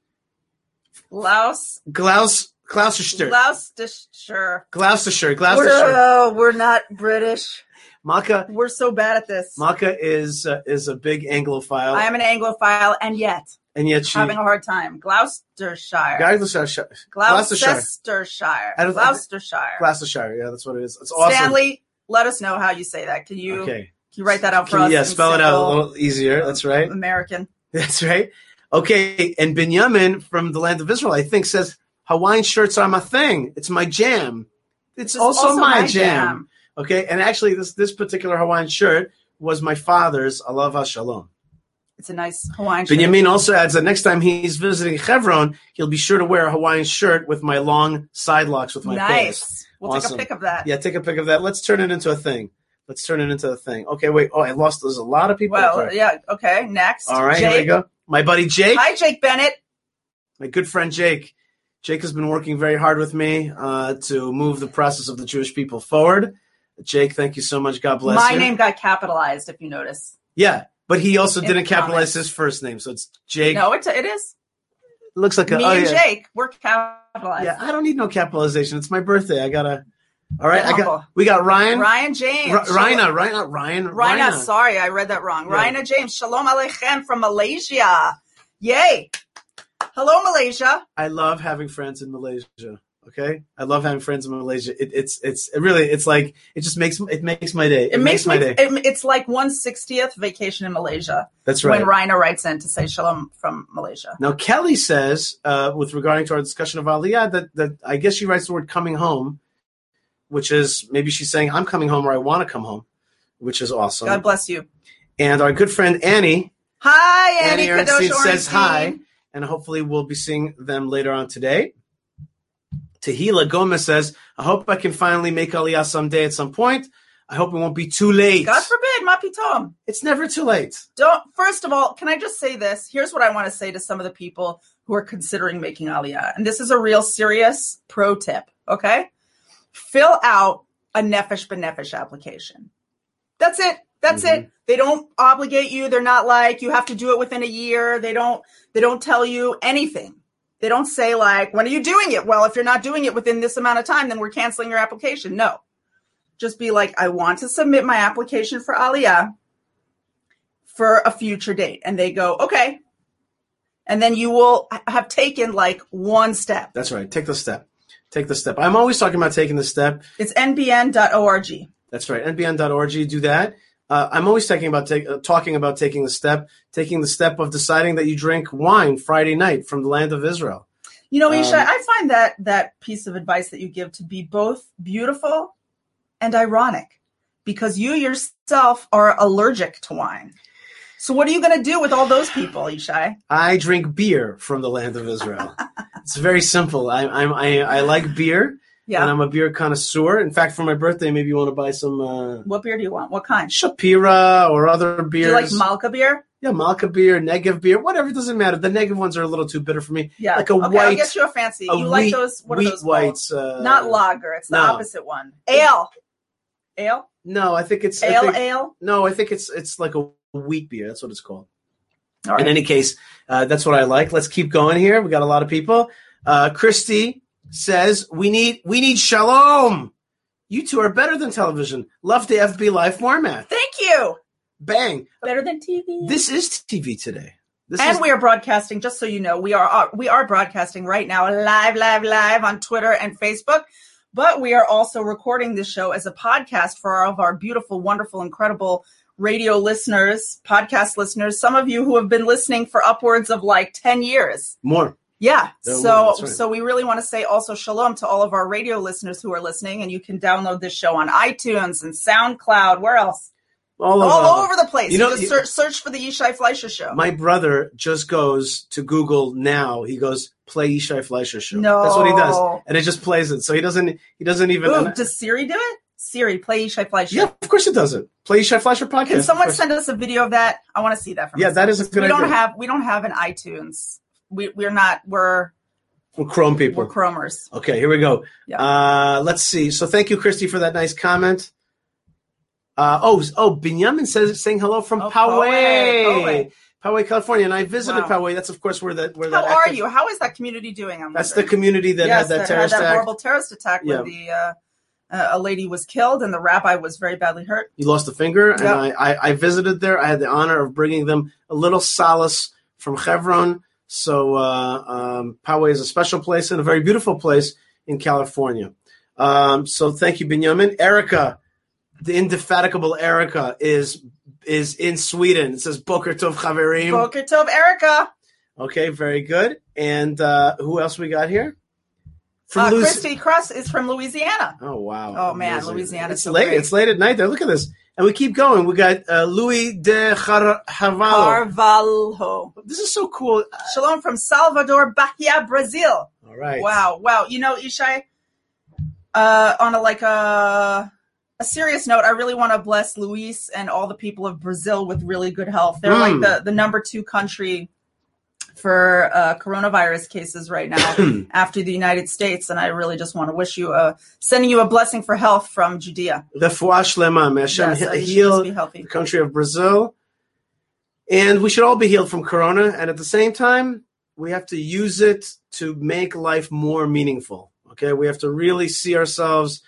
Gloucestershire. Gloucestershire. We're not British. Malka, we're so bad at this. Malka is a big Anglophile. I am an Anglophile, and yet she having a hard time. Gloucestershire. Gloucestershire. Gloucestershire. Yeah, that's what it is. It's awesome. Stanley, let us know how you say that. Can you write that out for us? Yeah, spell it out a little easier. That's right. American. That's right. Okay, and Binyamin from the land of Israel, I think, says Hawaiian shirts are my thing. It's my jam. It's also my jam. Okay, and actually, this particular Hawaiian shirt was my father's. Alav HaShalom. It's a nice Hawaiian shirt. Binyamin also adds that next time he's visiting Hebron, he'll be sure to wear a Hawaiian shirt with my long side locks with my nice. We'll awesome. Take a pic of that. Yeah, take a pic of that. Let's turn it into a thing. Okay, wait. Oh, I lost. There's a lot of people. Well, yeah. Okay, next. All right, Jake. here we go. My buddy Jake. Hi, Jake Bennett. My good friend Jake. Jake has been working very hard with me to move the process of the Jewish people forward. Jake, thank you so much. God bless you. My name got capitalized, if you notice. Yeah, but he also didn't capitalize his first name, so it's Jake. No, it is. It looks like me and Jake. We're capitalized. Yeah, I don't need no capitalization. It's my birthday. I gotta. All right, we got Ryan. Ryan James. Ryan. Sorry, I read that wrong. Yeah. Ryan James. Shalom Aleichem from Malaysia. Yay. Hello, Malaysia. I love having friends in Malaysia. Okay, I love having friends in Malaysia. It's like it just makes my day. It makes my day. It's like 1/60th vacation in Malaysia. That's right. When Raina writes in to say shalom from Malaysia. Now Kelly says, with regarding to our discussion of Aliyah, that I guess she writes the word coming home, which is maybe she's saying I'm coming home or I want to come home, which is awesome. God bless you. And our good friend Annie. Hi, Annie. Ernstine says hi, and hopefully we'll be seeing them later on today. Tehila Gomez says, I hope I can finally make Aliyah someday at some point. I hope it won't be too late. God forbid, ma pitom. It's never too late. First of all, can I just say this? Here's what I want to say to some of the people who are considering making Aliyah. And this is a real serious pro tip, okay? Fill out a Nefesh B'Nefesh application. That's it. That's it. They don't obligate you. They're not like, you have to do it within a year. They don't tell you anything. They don't say like, when are you doing it? Well, if you're not doing it within this amount of time, then we're canceling your application. No. Just be like, I want to submit my application for Aliyah for a future date. And they go, okay. And then you will have taken like one step. That's right. Take the step. I'm always talking about taking the step. It's nbn.org. That's right. nbn.org. Do that. I'm always talking about taking the step of deciding that you drink wine Friday night from the land of Israel. You know, Isha, I find that piece of advice that you give to be both beautiful and ironic, because you yourself are allergic to wine. So what are you going to do with all those people, Ishai? I drink beer from the land of Israel. It's very simple. I like beer. Yeah. And I'm a beer connoisseur. In fact, for my birthday, maybe you want to buy some... what beer do you want? What kind? Shapira or other beers. Do you like Malka beer? Yeah, Malka beer, Negev beer, whatever. It doesn't matter. The Negev ones are a little too bitter for me. Yeah. Like white... I'll get you a fancy. You like those... What are those whites. Not lager. It's the opposite one. Ale? No, I think it's... Ale? No, I think it's like a wheat beer. That's what it's called. All right. In any case, that's what I like. Let's keep going here. We got a lot of people. Christy says, we need shalom. You two are better than television. Love the FB Live format. Thank you. Bang. Better than TV. This is TV today. We are broadcasting, just so you know, we are broadcasting right now live on Twitter and Facebook, but we are also recording this show as a podcast for all of our beautiful, wonderful, incredible radio listeners, podcast listeners, some of you who have been listening for upwards of like 10 years. More. Yeah. That's right. So we really want to say also shalom to all of our radio listeners who are listening, and you can download this show on iTunes and SoundCloud. Where else? All over the place. Just search for the Yishai Fleisher Show. My brother just goes to Google now. He goes, play Yishai Fleisher Show. No. That's what he does. And it just plays it. So he doesn't even. Ooh, does Siri do it? Siri, play Yishai Fleisher. Yeah, of course it doesn't. Play Yishai Fleisher podcast. Can someone send us a video of that? I want to see that from us. That is a good idea. We don't have an iTunes. We're Chrome people. We're Chromers. Okay, here we go. Yeah. Let's see. So thank you, Christy, for that nice comment. Binyamin saying hello from Poway, California, and I visited Poway. That's of course where that. How are you? How is that community doing? That's the community that had that terrorist attack. Horrible terrorist attack where a lady was killed and the rabbi was very badly hurt. He lost a finger, and I visited there. I had the honor of bringing them a little solace from Hebron. So Poway is a special place and a very beautiful place in California. So thank you, Binyamin. Erica. The indefatigable Erica is in Sweden. It says Boker Tov Chaverim. Boker Tov, Erica. Okay, very good. And who else we got here? Christy Kruss is from Louisiana. Oh, wow. Oh, man, Louisiana. It's late. Great. It's late at night there. Look at this. And we keep going. We got Louis de Carvalho. This is so cool. Shalom from Salvador, Bahia, Brazil. All right. Wow. You know, Yishai, on a serious note, I really want to bless Luis and all the people of Brazil with really good health. They're like the number 2 country for coronavirus cases right now after the United States. And I really just want to wish you sending you a blessing for health from Judea. Refuah shlema. May Hashem heal the country of Brazil. And we should all be healed from corona. And at the same time, we have to use it to make life more meaningful. Okay, we have to really see ourselves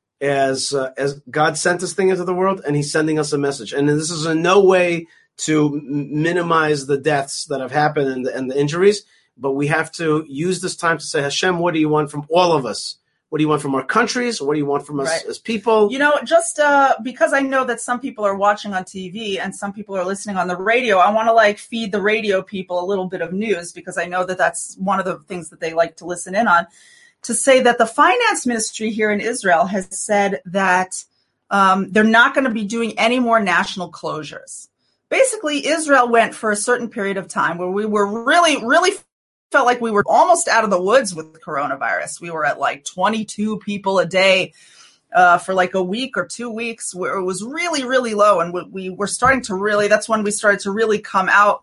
as God sent this thing into the world, and He's sending us a message. And this is in no way to minimize the deaths that have happened and the injuries, but we have to use this time to say, Hashem, what do you want from all of us? What do you want from our countries? What do you want from us as people? You know, just because I know that some people are watching on TV and some people are listening on the radio, I want to feed the radio people a little bit of news, because I know that that's one of the things that they like to listen in on. To say that the finance ministry here in Israel has said that they're not going to be doing any more national closures. Basically, Israel went for a certain period of time where we were really felt like we were almost out of the woods with coronavirus. We were at 22 people a day for a week or 2 weeks, where it was really, really low. And we were starting to that's when we started to really come out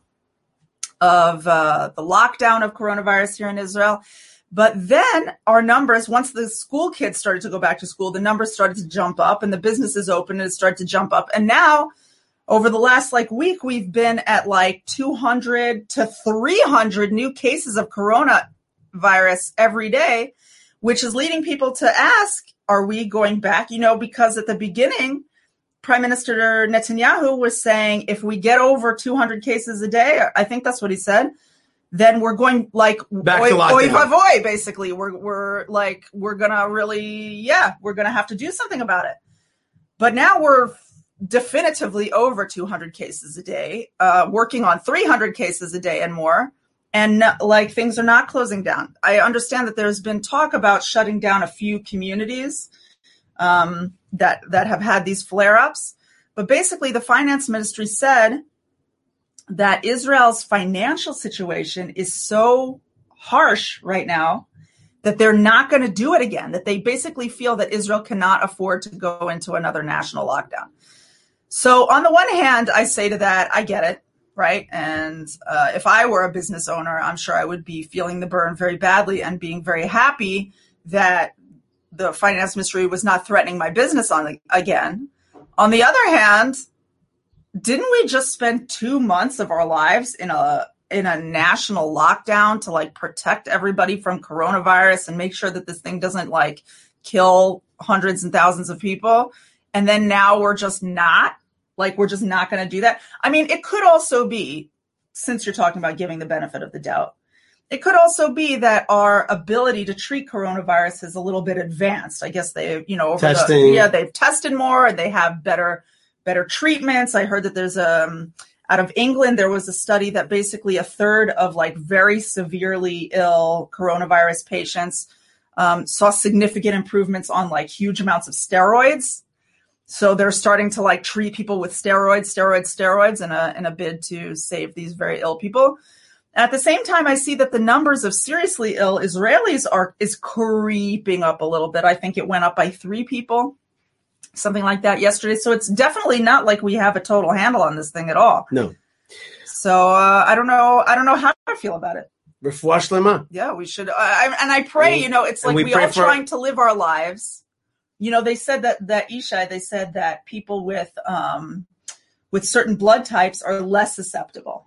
of the lockdown of coronavirus here in Israel. But then our numbers, once the school kids started to go back to school, the numbers started to jump up and the businesses opened and it started to jump up. And now over the last week, we've been at 200 to 300 new cases of coronavirus every day, which is leading people to ask, are we going back? Because at the beginning, Prime Minister Netanyahu was saying, if we get over 200 cases a day, I think that's what he said, then we're going back to lockdown. Basically, we're gonna we're gonna have to do something about it. But now we're definitively over 200 cases a day, working on 300 cases a day and more, and things are not closing down. I understand that there's been talk about shutting down a few communities that have had these flare-ups, but basically the finance ministry said that Israel's financial situation is so harsh right now that they're not going to do it again, that they basically feel that Israel cannot afford to go into another national lockdown. So on the one hand, I say to that, I get it, right? And if I were a business owner, I'm sure I would be feeling the burn very badly and being very happy that the finance ministry was not threatening my business again. On the other hand, didn't we just spend 2 months of our lives in a national lockdown to like protect everybody from coronavirus and make sure that this thing doesn't like kill hundreds and thousands of people? And then now we're just not going to do that. I mean, it could also be, since you're talking about giving the benefit of the doubt, it could also be that our ability to treat coronavirus is a little bit advanced. I guess they, they've tested more and they have better treatments. I heard that there's out of England, there was a study that basically a third of like very severely ill coronavirus patients saw significant improvements on like huge amounts of steroids. So they're starting to like treat people with steroids in a bid to save these very ill people. And at the same time, I see that the numbers of seriously ill Israelis is creeping up a little bit. I think it went up by 3 people, something like that yesterday. So it's definitely not like we have a total handle on this thing at all. No. So I don't know how I feel about it. Refuah shlema. Yeah, we should. And I pray, it's like we all trying to live our lives. They said that Ishai, they said that people with certain blood types are less susceptible.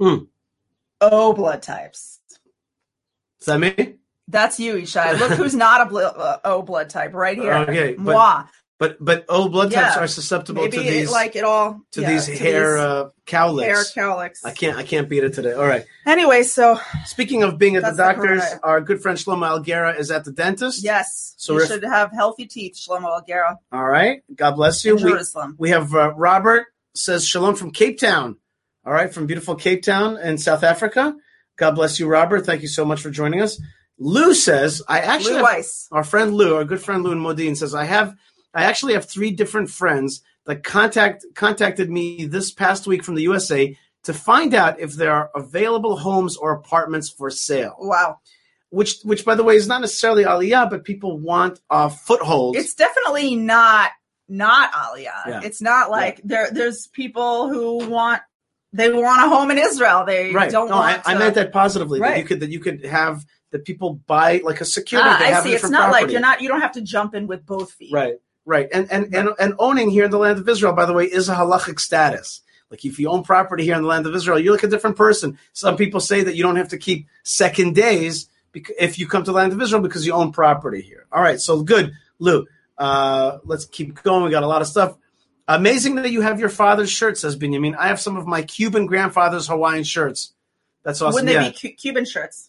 O blood types. Is that me? That's you, Ishai. Look who's not a O blood type right here. Okay, Moi. But O blood types are susceptible maybe to these these hair cowlicks. Hair cowlicks. I can't beat it today. All right. Anyway, so speaking of being at the doctor's, our good friend Shlomo Algera is at the dentist. Yes. So you should have healthy teeth, Shlomo Algera. All right. God bless you. In Jerusalem. We have Robert says shalom from Cape Town. All right, from beautiful Cape Town in South Africa. God bless you, Robert. Thank you so much for joining us. Lou says, Lou Weiss. Our friend Lou, our good friend Lou in Modin says, I actually have 3 different friends that contacted me this past week from the USA to find out if there are available homes or apartments for sale. Wow. Which by the way, is not necessarily Aliyah, but people want footholds. It's definitely not Aliyah. Yeah. It's not like there's people who want a home in Israel. They don't want I meant that positively. Right. That you could have the people buy like a security. I see. It's not property. Like you don't have to jump in with both feet. Right. And owning here in the land of Israel, by the way, is a halachic status. Like if you own property here in the land of Israel, you're like a different person. Some people say that you don't have to keep second days if you come to the land of Israel because you own property here. All right. So good, Lou. Let's keep going. We got a lot of stuff. Amazing that you have your father's shirt, says Benjamin. I have some of my Cuban grandfather's Hawaiian shirts. That's awesome. Wouldn't they be Cuban shirts?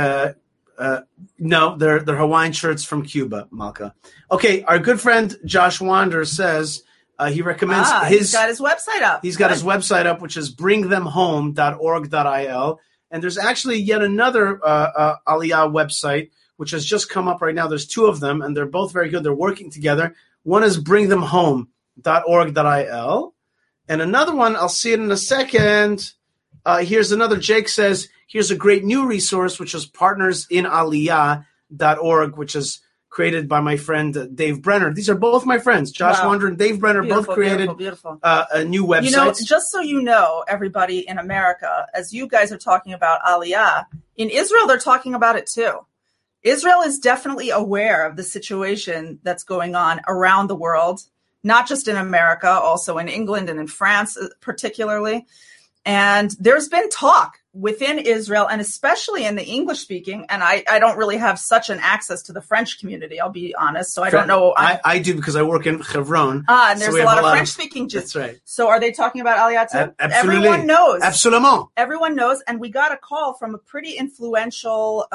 No, they're Hawaiian shirts from Cuba, Malka. Okay, our good friend Josh Wander says he recommends he's got his website up. He's got his website up, which is bringthemhome.org.il. And there's actually yet another Aliyah website, which has just come up right now. There's 2 of them, and they're both very good. They're working together. One is bringthemhome.org.il. And another one, I'll see it in a second. Here's another. Jake says, here's a great new resource, which is partnersinaliyah.org, which is created by my friend Dave Brenner. These are both my friends. Josh Wander and Dave Brenner both created a new website. Just so you know, everybody in America, as you guys are talking about Aliyah, in Israel, they're talking about it too. Israel is definitely aware of the situation that's going on around the world, not just in America, also in England and in France particularly. And there's been talk within Israel, and especially in the English-speaking, and I don't really have such an access to the French community, I'll be honest, so I don't know. I do because I work in Hebron. And there's a lot of French-speaking Jews. That's right. So are they talking about Aliyah too? Absolutely. Everyone knows. Absolument. Everyone knows, and we got a call from a pretty influential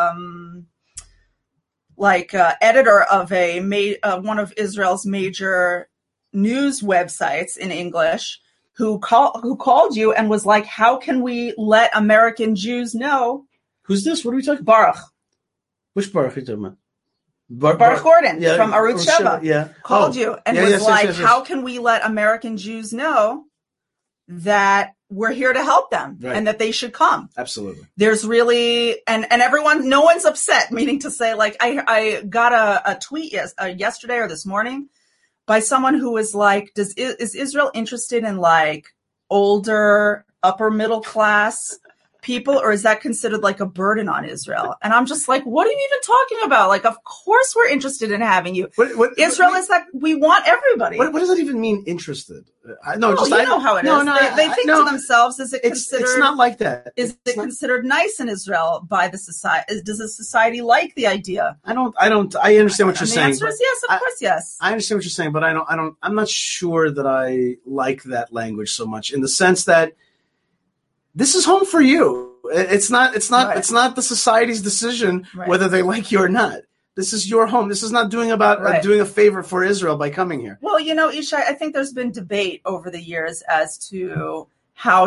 editor of one of Israel's major news websites in English, who called you and was like, how can we let American Jews know? Who's this? What are we talking about? Baruch. Which Baruch are you talking about? Baruch Gordon from Arutz Sheva called you and was yes. how can we let American Jews know that we're here to help them and that they should come? Absolutely. There's really, and everyone, no one's upset, meaning to say, like, I got a tweet yesterday or this morning by someone who was like, is Israel interested in like older, upper middle class people, or is that considered like a burden on Israel? And I'm just like, what are you even talking about? Like, of course we're interested in having you. Israel is like, we want everybody. What does that even mean, interested? You know how it is. They think to themselves, is it considered... It's not like that. Is it considered nice in Israel by the society? Does the society like the idea? I understand what you're saying. The answer is yes, of course, yes. I understand what you're saying, but I'm not sure that I like that language so much, in the sense that this is home for you. It's not the society's decision whether they like you or not. This is your home. This is not doing a favor for Israel by coming here. Well, Yishai, I think there's been debate over the years as to how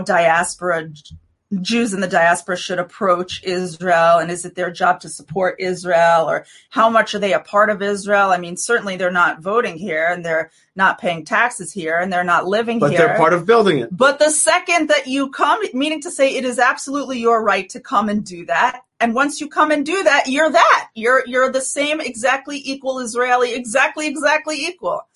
Jews in the diaspora should approach Israel, and is it their job to support Israel, or how much are they a part of Israel? I mean, certainly they're not voting here, and they're not paying taxes here, and they're not living here. But they're part of building it. But the second that you come, meaning to say it is absolutely your right to come and do that, and once you come and do that, you're that. You're the same, exactly equal Israeli, exactly equal.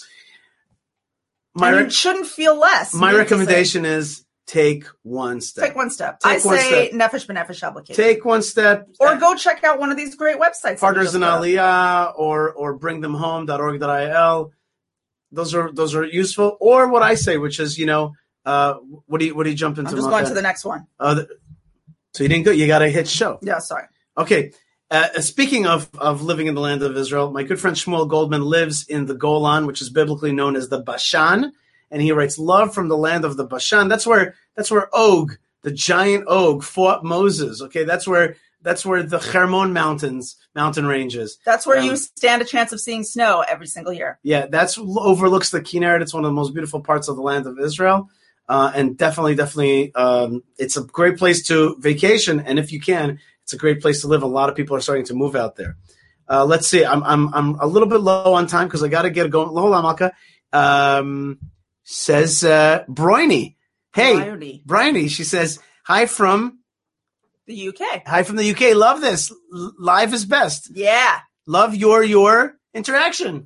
You shouldn't feel less. My recommendation is take one step. Take one step. I say nefesh b'nefesh application. Take one step. Or go check out one of these great websites. Partners in Aliyah or bringthemhome.org.il. Those are useful. Or what I say, which is, what do you jump into? I'm just going to the next one. So you didn't go. You got to hit show. Yeah, sorry. Okay. Speaking of living in the land of Israel, my good friend Shmuel Goldman lives in the Golan, which is biblically known as the Bashan. And he writes, love from the land of the Bashan. That's where Og, the giant Og, fought Moses. Okay, that's where the Hermon mountain ranges. That's where you stand a chance of seeing snow every single year. Yeah, that's overlooks the Kinneret. It's one of the most beautiful parts of the land of Israel. And definitely, it's a great place to vacation. And if you can, it's a great place to live. A lot of people are starting to move out there. Let's see. I'm a little bit low on time because I got to get going. Hold on, Malka. Says Bryony. Hey, Bryony. She says, hi from the UK. Hi from the UK. Love this. Live is best. Yeah. Love your interaction.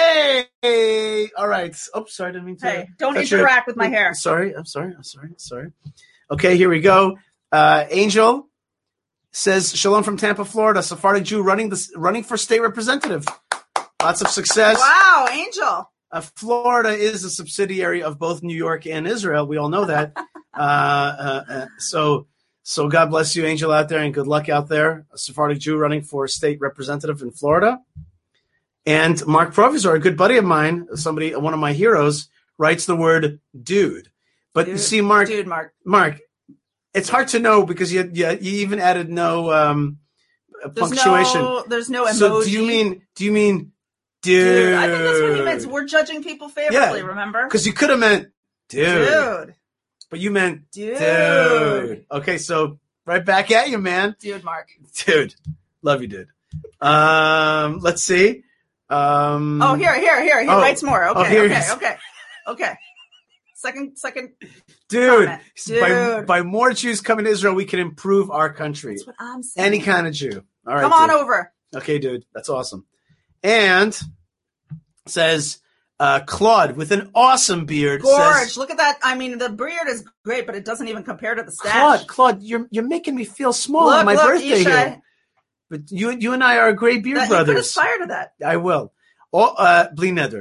Hey. All right. Oh, sorry. I didn't mean to. Hey, don't interact with my hair. Sorry. I'm sorry. Okay, here we go. Angel says, shalom from Tampa, Florida. Sephardic Jew running for state representative. Lots of success. Wow, Angel. Florida is a subsidiary of both New York and Israel. We all know that. So God bless you, Angel, out there, and good luck out there. A Sephardic Jew running for state representative in Florida. And Mark Provisor, a good buddy of mine, one of my heroes, writes the word dude. But you see, Mark, it's hard to know because you even added no punctuation. There's no emoji. So do you mean dude? I think that's what he meant. We're judging people favorably, remember? Because you could have meant dude. But you meant dude. Okay, so right back at you, man. Dude, Mark. Dude. Love you, dude. Let's see. Here. He writes more. Okay. Second. Dude. By more Jews coming to Israel, we can improve our country. That's what I'm saying. Any kind of Jew. All right. Come on over. Okay, dude. That's awesome. And says Claude with an awesome beard. Gorge. Look at that. I mean, the beard is great, but it doesn't even compare to the stash. Claude, you're making me feel small on my birthday here. But you and I are great beard brothers. You could aspire to that. I will. Bli neder.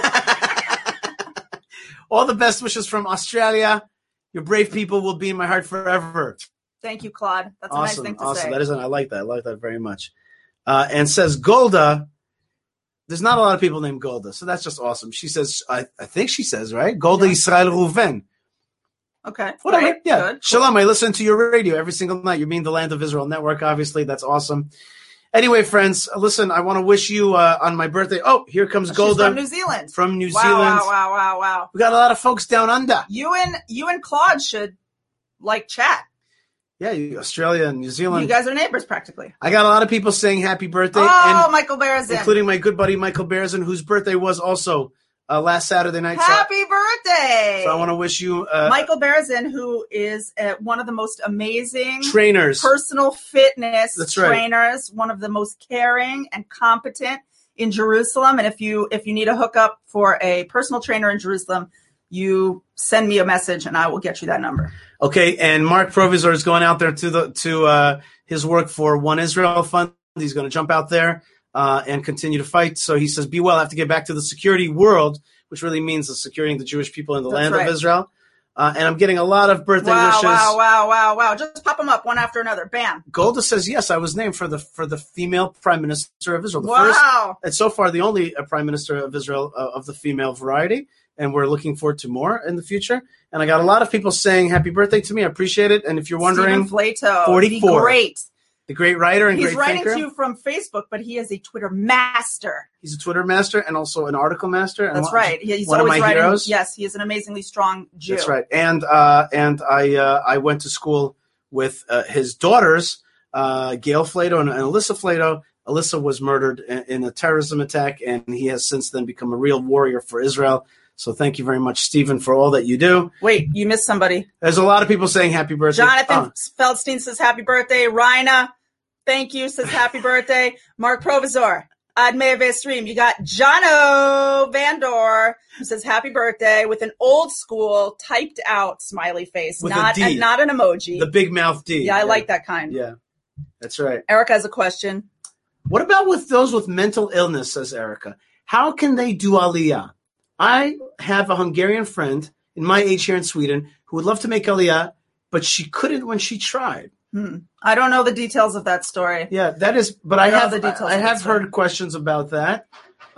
All the best wishes from Australia. Your brave people will be in my heart forever. Thank you, Claude. That's a nice thing to say. I like that. I like that very much. And says Golda. There's not a lot of people named Golda, so that's just awesome. She says, I think she says, right? Golda Yisrael Reuven. Okay. Whatever. Right. Yeah. Good. Shalom. I listen to your radio every single night. You mean the Land of Israel Network, obviously. That's awesome. Anyway, friends, listen, I want to wish you on my birthday. Oh, here comes Golda. She's from New Zealand. From New Zealand. Wow. We got a lot of folks down under. You and Claude should chat. Yeah, Australia and New Zealand. You guys are neighbors practically. I got a lot of people saying happy birthday. Michael Berzin. Including my good buddy Michael Berzin, whose birthday was also last Saturday night. Happy birthday! So I want to wish you... Michael Berzin, who is one of the most amazing... trainers. Personal fitness trainers. Right. One of the most caring and competent in Jerusalem. And if you need a hookup for a personal trainer in Jerusalem, you send me a message and I will get you that number. Okay, and Mark Provisor is going out there to his work for One Israel Fund. He's going to jump out there and continue to fight. So he says, be well, I have to get back to the security world, which really means the securing the Jewish people in the land of Israel. And I'm getting a lot of birthday wishes. Wow. Just pop them up one after another. Bam. Golda says, yes, I was named for the female prime minister of Israel. The first, and so far the only prime minister of Israel of the female variety. And we're looking forward to more in the future. And I got a lot of people saying happy birthday to me. I appreciate it. And if you're wondering, Stephen Flato, 44. The great writer and great thinker. He's writing to you from Facebook, but he is a Twitter master. He's a Twitter master and also an article master. That's right. He's one always of my writing. Heroes. Yes, he is an amazingly strong Jew. That's right. And I went to school with his daughters, Gail Flato and Alyssa Flato. Alyssa was murdered in a terrorism attack, and he has since then become a real warrior for Israel. So thank you very much, Stephen, for all that you do. Wait, you missed somebody. There's a lot of people saying happy birthday. Jonathan Feldstein says happy birthday. Rina, thank you, says happy birthday. Mark Provisor, Admei Stream. You got Jono Vandor, who says happy birthday with an old school typed out smiley face, with not an emoji. The big mouth D. Yeah, I like that kind. Yeah, that's right. Erica has a question. What about with those with mental illness, says Erica? How can they do Aliyah? I have a Hungarian friend in my age here in Sweden who would love to make Aliyah, but she couldn't when she tried. I don't know the details of that story. Yeah, that is, but I have heard questions about that.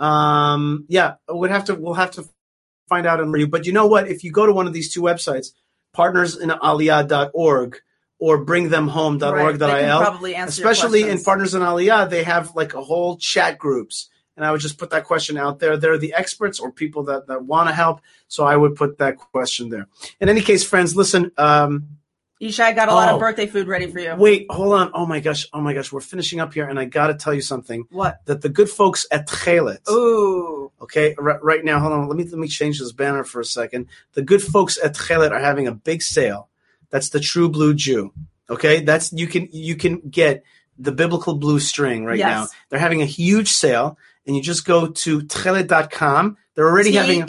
We'll have to find out and review. But you know what? If you go to one of these two websites, partnersinaliyah.org or bringthemhome.org.il, especially in Partners in Aliyah, they have like a whole chat groups. And I would just put that question out there. They're the experts or people that want to help. So I would put that question there. In any case, friends, listen. Yishai got a lot of birthday food ready for you. Wait, hold on. Oh my gosh. We're finishing up here, and I got to tell you something. What? That the good folks at Tchelet. Ooh. Okay, right now, hold on. Let me change this banner for a second. The good folks at Tchelet are having a big sale. That's the True Blue Jew. Okay, that's you can get the biblical blue string right now. They're having a huge sale. And you just go to tchelet.com. They're already having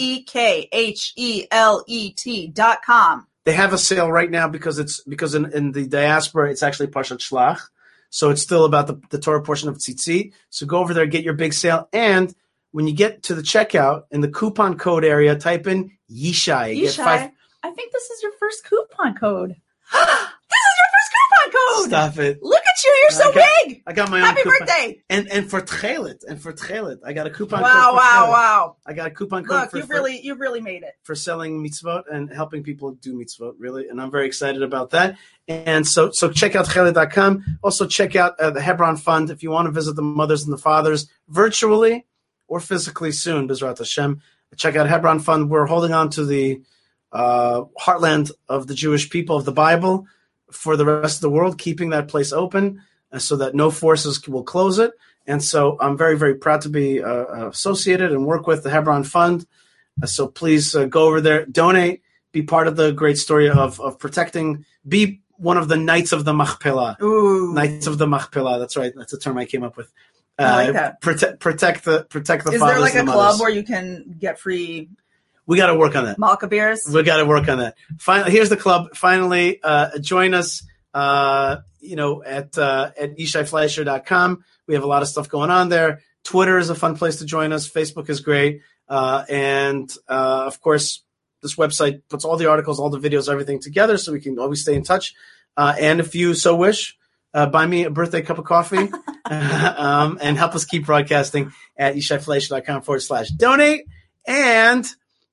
TEKHELET.com. They have a sale right now because in the diaspora it's actually Parshat Shlach, so it's still about the Torah portion of Tzitzit. So go over there, get your big sale, and when you get to the checkout in the coupon code area, type in Yishai. Yishai, I think this is your first coupon code. This is your first coupon code. Stop it! Look at you, you're so big. I got my own happy coupon. Birthday! And for Tchelet, I got a coupon. Wow! I got a coupon code. Look, you've really made it for selling mitzvot and helping people do mitzvot, really, and I'm very excited about that. And so check out Tchelet.com. Also check out the Hebron Fund if you want to visit the mothers and the fathers virtually or physically soon. B'ezrat Hashem. Check out Hebron Fund. We're holding on to the heartland of the Jewish people of the Bible for the rest of the world, keeping that place open so that no forces will close it. And so I'm very, very proud to be associated and work with the Hebron Fund. So please go over there, donate, be part of the great story of protecting, be one of the Knights of the Machpelah. Ooh. Knights of the Machpelah. That's right. That's a term I came up with. I like that. Protect the fathers. Is there like and a the club mothers. where you can get free? We got to work on that. Malka beers. We got to work on that. Finally, here's the club. Finally, join us. At YishaiFleischer.com. We have a lot of stuff going on there. Twitter is a fun place to join us. Facebook is great. And of course, this website puts all the articles, all the videos, everything together so we can always stay in touch. And if you so wish, buy me a birthday cup of coffee and help us keep broadcasting at YishaiFleischer.com/donate. And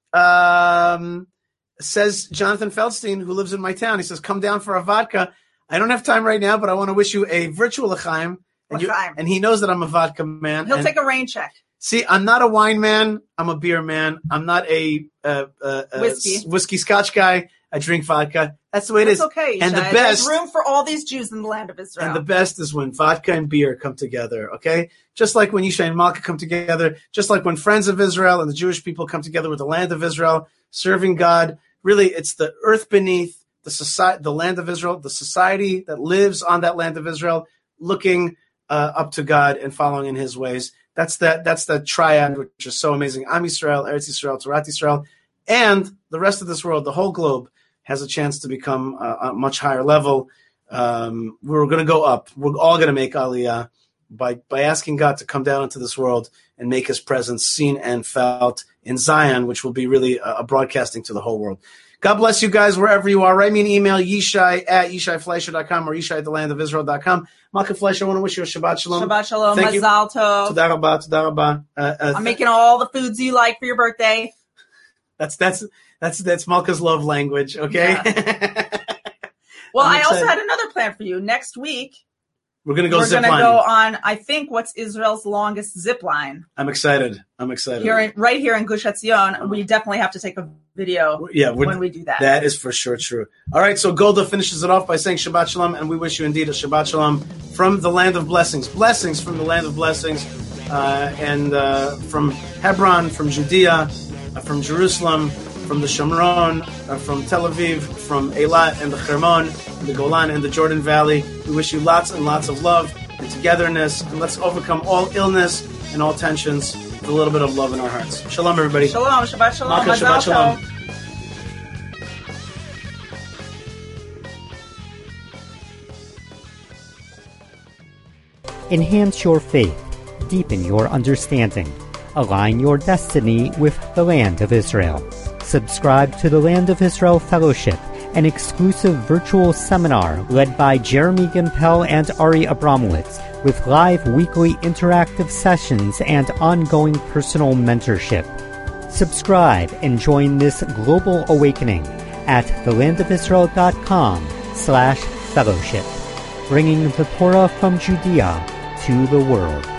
says Jonathan Feldstein, who lives in my town, he says, come down for a vodka. I don't have time right now, but I want to wish you a virtual L'chaim. And he knows that I'm a vodka man. He'll take a rain check. See, I'm not a wine man. I'm a beer man. I'm not a whiskey scotch guy. I drink vodka. That's the way it is. Okay. And the best. There's room for all these Jews in the land of Israel. And the best is when vodka and beer come together. Okay, just like when Yishai and Malka come together, just like when Friends of Israel and the Jewish people come together with the land of Israel, serving God. Really, it's the earth beneath the society, the land of Israel, the society that lives on that land of Israel, looking up to God and following in His ways. That's that triad, which is so amazing. Am Yisrael, Eretz Yisrael, Torat Yisrael. And the rest of this world, the whole globe, has a chance to become a much higher level. We're going to go up. We're all going to make Aliyah by asking God to come down into this world and make his presence seen and felt in Zion, which will be really a broadcasting to the whole world. God bless you guys wherever you are. Write me an email, yishai@yishaifleischer.com or yishai@thelandofisrael.com. Malka Fleischer, I want to wish you a Shabbat Shalom. Shabbat Shalom. Thank you. Mazal Tov. Toda rabba, toda rabba. I'm making all the foods you like for your birthday. That's Malka's love language, okay? Yeah. Well, I also had another plan for you. Next week, we're going to go We're zip going to lining. go on, I think, what's Israel's longest zip line. I'm excited. Right here in Gush Etzion. We definitely have to take a video when we do that. That is for sure true. All right, so Golda finishes it off by saying Shabbat Shalom, and we wish you indeed a Shabbat Shalom from the land of blessings. Blessings from the land of blessings, and from Hebron, from Judea, from Jerusalem, from the Shomron, from Tel Aviv, from Eilat and the Hermon, the Golan and the Jordan Valley. We wish you lots and lots of love and togetherness, and let's overcome all illness and all tensions with a little bit of love in our hearts. Shalom, everybody. Shalom, Shabbat Shalom. Malka, Shabbat Shalom. Enhance your faith, deepen your understanding, align your destiny with the Land of Israel. Subscribe to the Land of Israel Fellowship, an exclusive virtual seminar led by Jeremy Gimpel and Ari Abramowitz, with live weekly interactive sessions and ongoing personal mentorship. Subscribe and join this global awakening at thelandofisrael.com/fellowship, bringing the Torah from Judea to the world.